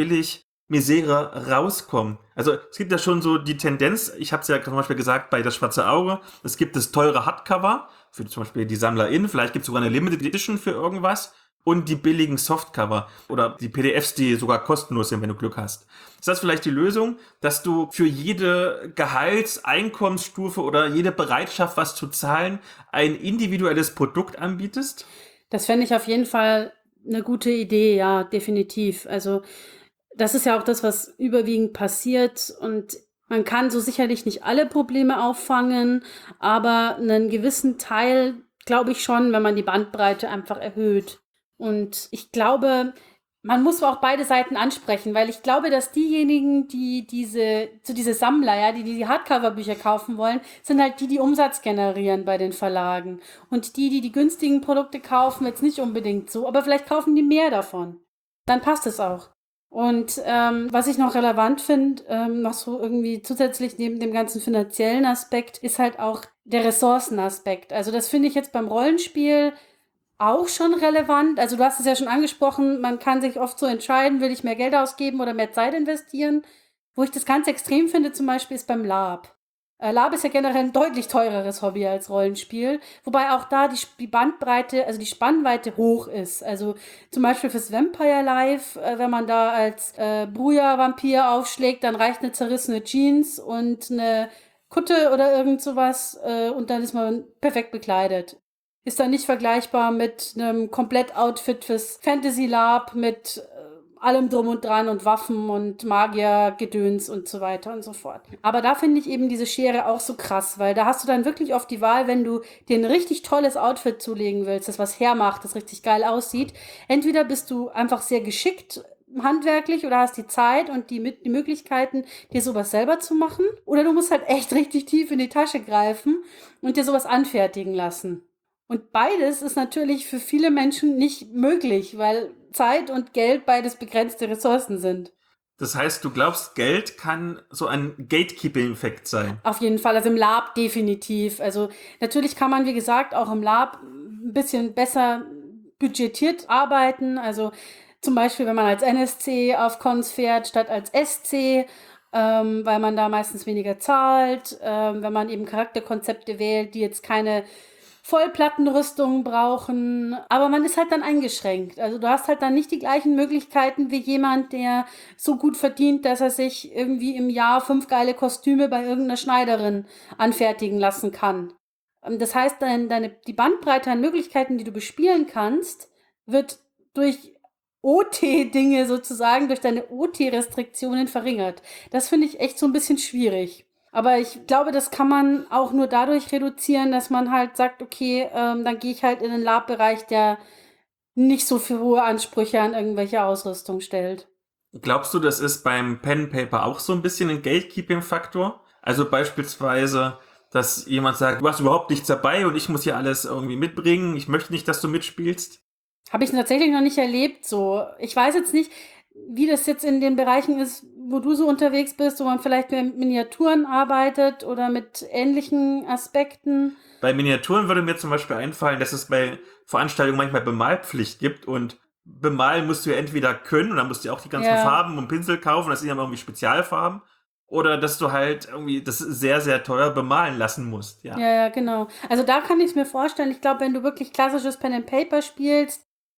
teuer-billig-Misere rauskommen? Also es gibt ja schon so die Tendenz, ich habe es ja zum Beispiel gesagt bei Das Schwarze Auge, es gibt das teure Hardcover für zum Beispiel die SammlerInnen, vielleicht gibt es sogar eine Limited Edition für irgendwas und die billigen Softcover oder die PDFs, die sogar kostenlos sind, wenn du Glück hast. Ist das vielleicht die Lösung, dass du für jede Einkommensstufe oder jede Bereitschaft, was zu zahlen, ein individuelles Produkt anbietest? Das fände ich auf jeden Fall eine gute Idee, ja, definitiv. Also das ist ja auch das, was überwiegend passiert und man kann so sicherlich nicht alle Probleme auffangen, aber einen gewissen Teil, glaube ich schon, wenn man die Bandbreite einfach erhöht. Und ich glaube, man muss auch beide Seiten ansprechen, weil ich glaube, dass diejenigen, die diese Sammler, ja, die Hardcover-Bücher kaufen wollen, sind halt die Umsatz generieren bei den Verlagen. Und die günstigen Produkte kaufen, jetzt nicht unbedingt so, aber vielleicht kaufen die mehr davon. Dann passt es auch. Und was ich noch relevant finde, noch so irgendwie zusätzlich neben dem ganzen finanziellen Aspekt, ist halt auch der Ressourcenaspekt. Also das finde ich jetzt beim Rollenspiel auch schon relevant. Also du hast es ja schon angesprochen, man kann sich oft so entscheiden, will ich mehr Geld ausgeben oder mehr Zeit investieren. Wo ich das ganz extrem finde zum Beispiel ist beim LARP. LARP ist ja generell ein deutlich teureres Hobby als Rollenspiel, wobei auch da die Bandbreite, also die Spannweite hoch ist. Also zum Beispiel fürs Vampire Life, wenn man da als Bruja-Vampir aufschlägt, dann reicht eine zerrissene Jeans und eine Kutte oder irgend sowas und dann ist man perfekt bekleidet. Ist dann nicht vergleichbar mit einem Komplett-Outfit fürs Fantasy-LARP mit allem drum und dran und Waffen und Magier-Gedöns und so weiter und so fort. Aber da finde ich eben diese Schere auch so krass, weil da hast du dann wirklich oft die Wahl, wenn du dir ein richtig tolles Outfit zulegen willst, das was hermacht, das richtig geil aussieht. Entweder bist du einfach sehr geschickt handwerklich oder hast die Zeit und die Möglichkeiten, dir sowas selber zu machen. Oder du musst halt echt richtig tief in die Tasche greifen und dir sowas anfertigen lassen. Und beides ist natürlich für viele Menschen nicht möglich, weil Zeit und Geld beides begrenzte Ressourcen sind. Das heißt, du glaubst, Geld kann so ein Gatekeeping-Effekt sein? Auf jeden Fall, also im Lab definitiv. Also natürlich kann man, wie gesagt, auch im Lab ein bisschen besser budgetiert arbeiten. Also zum Beispiel, wenn man als NSC auf Cons fährt, statt als SC, weil man da meistens weniger zahlt. Wenn man eben Charakterkonzepte wählt, die jetzt keine Vollplattenrüstungen brauchen, aber man ist halt dann eingeschränkt. Also du hast halt dann nicht die gleichen Möglichkeiten wie jemand, der so gut verdient, dass er sich irgendwie im Jahr 5 geile Kostüme bei irgendeiner Schneiderin anfertigen lassen kann. Das heißt, die Bandbreite an Möglichkeiten, die du bespielen kannst, wird durch OT-Dinge sozusagen, durch deine OT-Restriktionen verringert. Das finde ich echt so ein bisschen schwierig. Aber ich glaube, das kann man auch nur dadurch reduzieren, dass man halt sagt, okay, dann gehe ich halt in den Lab-Bereich, der nicht so für hohe Ansprüche an irgendwelche Ausrüstung stellt. Glaubst du, das ist beim Pen and Paper auch so ein bisschen ein Gatekeeping-Faktor? Also beispielsweise, dass jemand sagt, du hast überhaupt nichts dabei und ich muss hier alles irgendwie mitbringen, ich möchte nicht, dass du mitspielst? Habe ich tatsächlich noch nicht erlebt so. Ich weiß jetzt nicht, wie das jetzt in den Bereichen ist, wo du so unterwegs bist, wo man vielleicht mit Miniaturen arbeitet oder mit ähnlichen Aspekten. Bei Miniaturen würde mir zum Beispiel einfallen, dass es bei Veranstaltungen manchmal Bemalpflicht gibt und bemalen musst du ja entweder können und dann musst du ja auch die ganzen Farben und Pinsel kaufen, das sind ja irgendwie Spezialfarben, oder dass du halt irgendwie das sehr, sehr teuer bemalen lassen musst. Ja, Ja, genau. Also da kann ich es mir vorstellen, ich glaube, wenn du wirklich klassisches Pen and Paper spielst,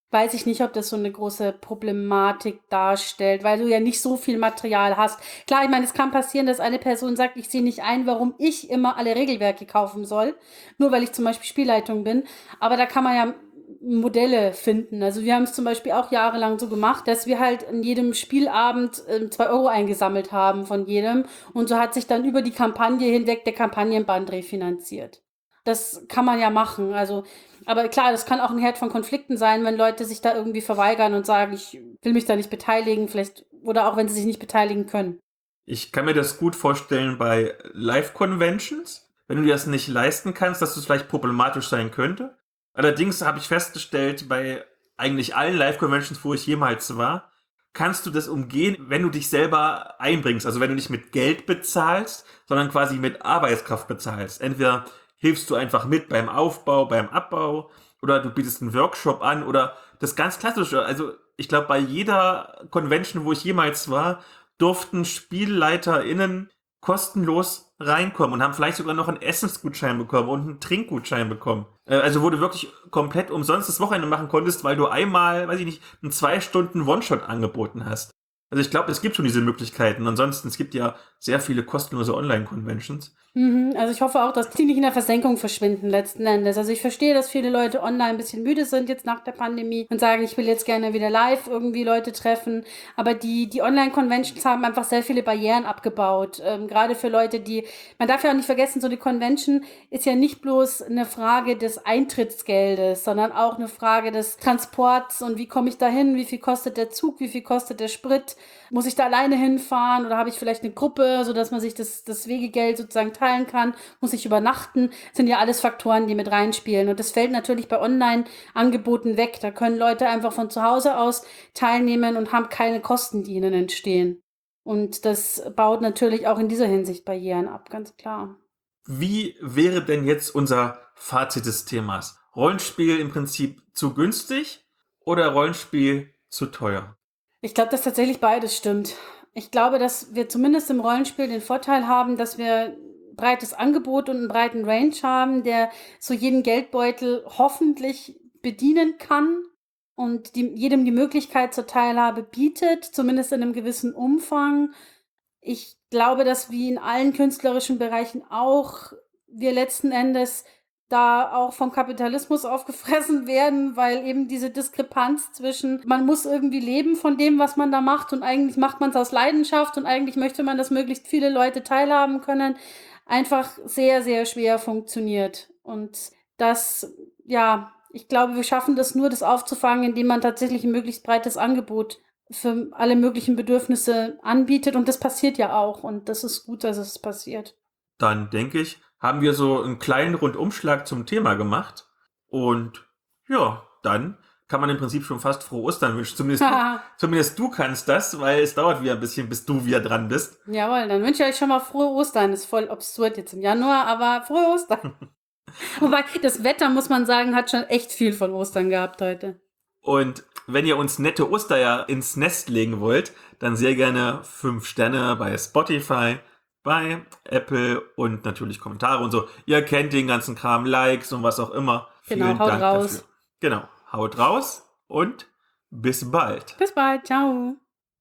weiß ich nicht, ob das so eine große Problematik darstellt, weil du ja nicht so viel Material hast. Klar, ich meine, es kann passieren, dass eine Person sagt, ich sehe nicht ein, warum ich immer alle Regelwerke kaufen soll, nur weil ich zum Beispiel Spielleitung bin. Aber da kann man ja Modelle finden. Also wir haben es zum Beispiel auch jahrelang so gemacht, dass wir halt in jedem Spielabend 2 € eingesammelt haben von jedem. Und so hat sich dann über die Kampagne hinweg der Kampagnenband refinanziert. Das kann man ja machen. Also, aber klar, das kann auch ein Herd von Konflikten sein, wenn Leute sich da irgendwie verweigern und sagen, ich will mich da nicht beteiligen, vielleicht, oder auch wenn sie sich nicht beteiligen können. Ich kann mir das gut vorstellen bei Live-Conventions, wenn du dir das nicht leisten kannst, dass es vielleicht problematisch sein könnte. Allerdings habe ich festgestellt, bei eigentlich allen Live-Conventions, wo ich jemals war, kannst du das umgehen, wenn du dich selber einbringst. Also wenn du nicht mit Geld bezahlst, sondern quasi mit Arbeitskraft bezahlst. Entweder hilfst du einfach mit beim Aufbau, beim Abbau, oder du bietest einen Workshop an, oder das ganz Klassische. Also ich glaube, bei jeder Convention, wo ich jemals war, durften SpielleiterInnen kostenlos reinkommen und haben vielleicht sogar noch einen Essensgutschein bekommen und einen Trinkgutschein bekommen. Also wo du wirklich komplett umsonst das Wochenende machen konntest, weil du einmal, weiß ich nicht, einen 2 Stunden One-Shot angeboten hast. Also ich glaube, es gibt schon diese Möglichkeiten. Ansonsten, es gibt ja sehr viele kostenlose Online-Conventions. Also ich hoffe auch, dass die nicht in der Versenkung verschwinden letzten Endes. Also ich verstehe, dass viele Leute online ein bisschen müde sind jetzt nach der Pandemie und sagen, ich will jetzt gerne wieder live irgendwie Leute treffen. Aber die Online-Conventions haben einfach sehr viele Barrieren abgebaut. Gerade für Leute, man darf ja auch nicht vergessen, so eine Convention ist ja nicht bloß eine Frage des Eintrittsgeldes, sondern auch eine Frage des Transports und wie komme ich da hin, wie viel kostet der Zug, wie viel kostet der Sprit. Muss ich da alleine hinfahren oder habe ich vielleicht eine Gruppe, sodass man sich das Wegegeld sozusagen teilen kann? Muss ich übernachten? Das sind ja alles Faktoren, die mit reinspielen. Und das fällt natürlich bei Online-Angeboten weg. Da können Leute einfach von zu Hause aus teilnehmen und haben keine Kosten, die ihnen entstehen. Und das baut natürlich auch in dieser Hinsicht Barrieren ab, ganz klar. Wie wäre denn jetzt unser Fazit des Themas? Rollenspiel im Prinzip zu günstig oder Rollenspiel zu teuer? Ich glaube, dass tatsächlich beides stimmt. Ich glaube, dass wir zumindest im Rollenspiel den Vorteil haben, dass wir ein breites Angebot und einen breiten Range haben, der so jeden Geldbeutel hoffentlich bedienen kann und jedem die Möglichkeit zur Teilhabe bietet, zumindest in einem gewissen Umfang. Ich glaube, dass wie in allen künstlerischen Bereichen auch wir letzten Endes da auch vom Kapitalismus aufgefressen werden, weil eben diese Diskrepanz zwischen, man muss irgendwie leben von dem, was man da macht und eigentlich macht man es aus Leidenschaft und eigentlich möchte man, dass möglichst viele Leute teilhaben können, einfach sehr, sehr schwer funktioniert. Und das, ja, ich glaube, wir schaffen das nur, das aufzufangen, indem man tatsächlich ein möglichst breites Angebot für alle möglichen Bedürfnisse anbietet und das passiert ja auch und das ist gut, dass es passiert. Dann denke ich, haben wir so einen kleinen Rundumschlag zum Thema gemacht. Und ja, dann kann man im Prinzip schon fast frohe Ostern wünschen. Zumindest du kannst das, weil es dauert wieder ein bisschen, bis du wieder dran bist. Jawohl, dann wünsche ich euch schon mal frohe Ostern. Ist voll absurd jetzt im Januar, aber frohe Ostern. Wobei, das Wetter, muss man sagen, hat schon echt viel von Ostern gehabt heute. Und wenn ihr uns nette Ostereier ins Nest legen wollt, dann sehr gerne 5 Sterne bei Spotify, bei Apple und natürlich Kommentare und so. Ihr kennt den ganzen Kram, Likes und was auch immer. Genau, Vielen haut Dank raus. dafür. Genau, haut raus und bis bald. Bis bald, ciao.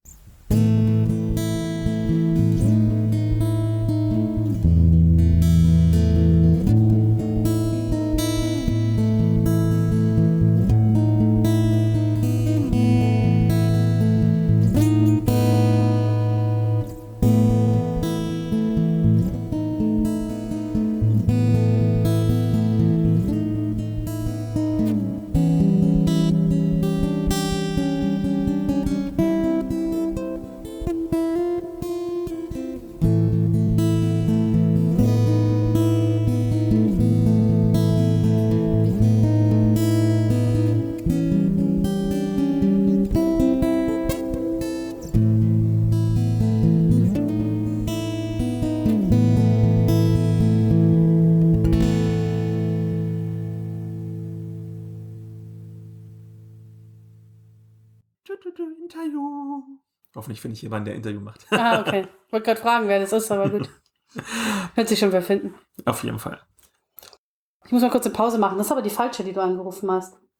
Interview. Hoffentlich finde ich jemanden, der Interview macht. Ah, okay. Wollte gerade fragen, wer das ist, aber gut. Wird sich schon wer finden. Auf jeden Fall. Ich muss mal kurz eine Pause machen. Das ist aber die falsche, die du angerufen hast.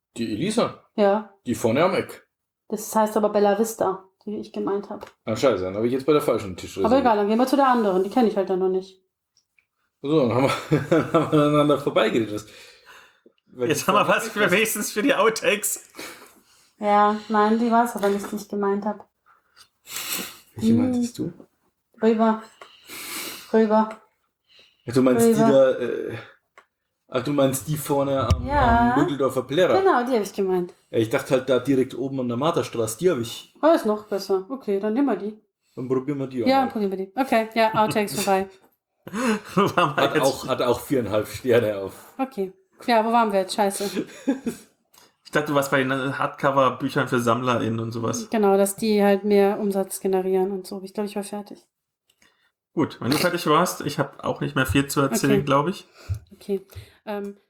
Die Elisa, Ja, die vorne am Eck. das heißt aber Bella Vista, die ich gemeint habe. Ah, scheiße, dann habe ich jetzt bei der falschen Tisch Aber reserviert. egal, dann gehen wir zu der anderen. Die kenne ich halt dann noch nicht. So, dann haben wir, dann haben wir aneinander vorbeigeredet. Jetzt haben wir was für wenigstens für die Outtakes. Ja, nein, die war es aber nicht, die ich gemeint habe. Welche meintest du? Rüber. Rüber. Ja, du meinst die Rüber. da, du meinst die vorne am, Ja. am Müggeldorfer Plärrer. Genau, die habe ich gemeint. Ja, ich dachte halt da direkt oben an der Marterstraße, die habe ich. Oh, ist noch besser. Okay, dann nehmen wir die. Dann probieren wir die Ja, auch. probieren wir die. Okay, ja, Outtakes vorbei. Wo waren wir jetzt? Hat auch 4,5 Sterne auf. Okay. Ja, wo waren wir jetzt? Scheiße. Ich dachte, du warst bei den Hardcover-Büchern für SammlerInnen und sowas. Genau, dass die halt mehr Umsatz generieren und so. Ich glaube, ich war fertig. Gut, wenn du fertig warst, ich habe auch nicht mehr viel zu erzählen, Okay. glaube ich. Okay.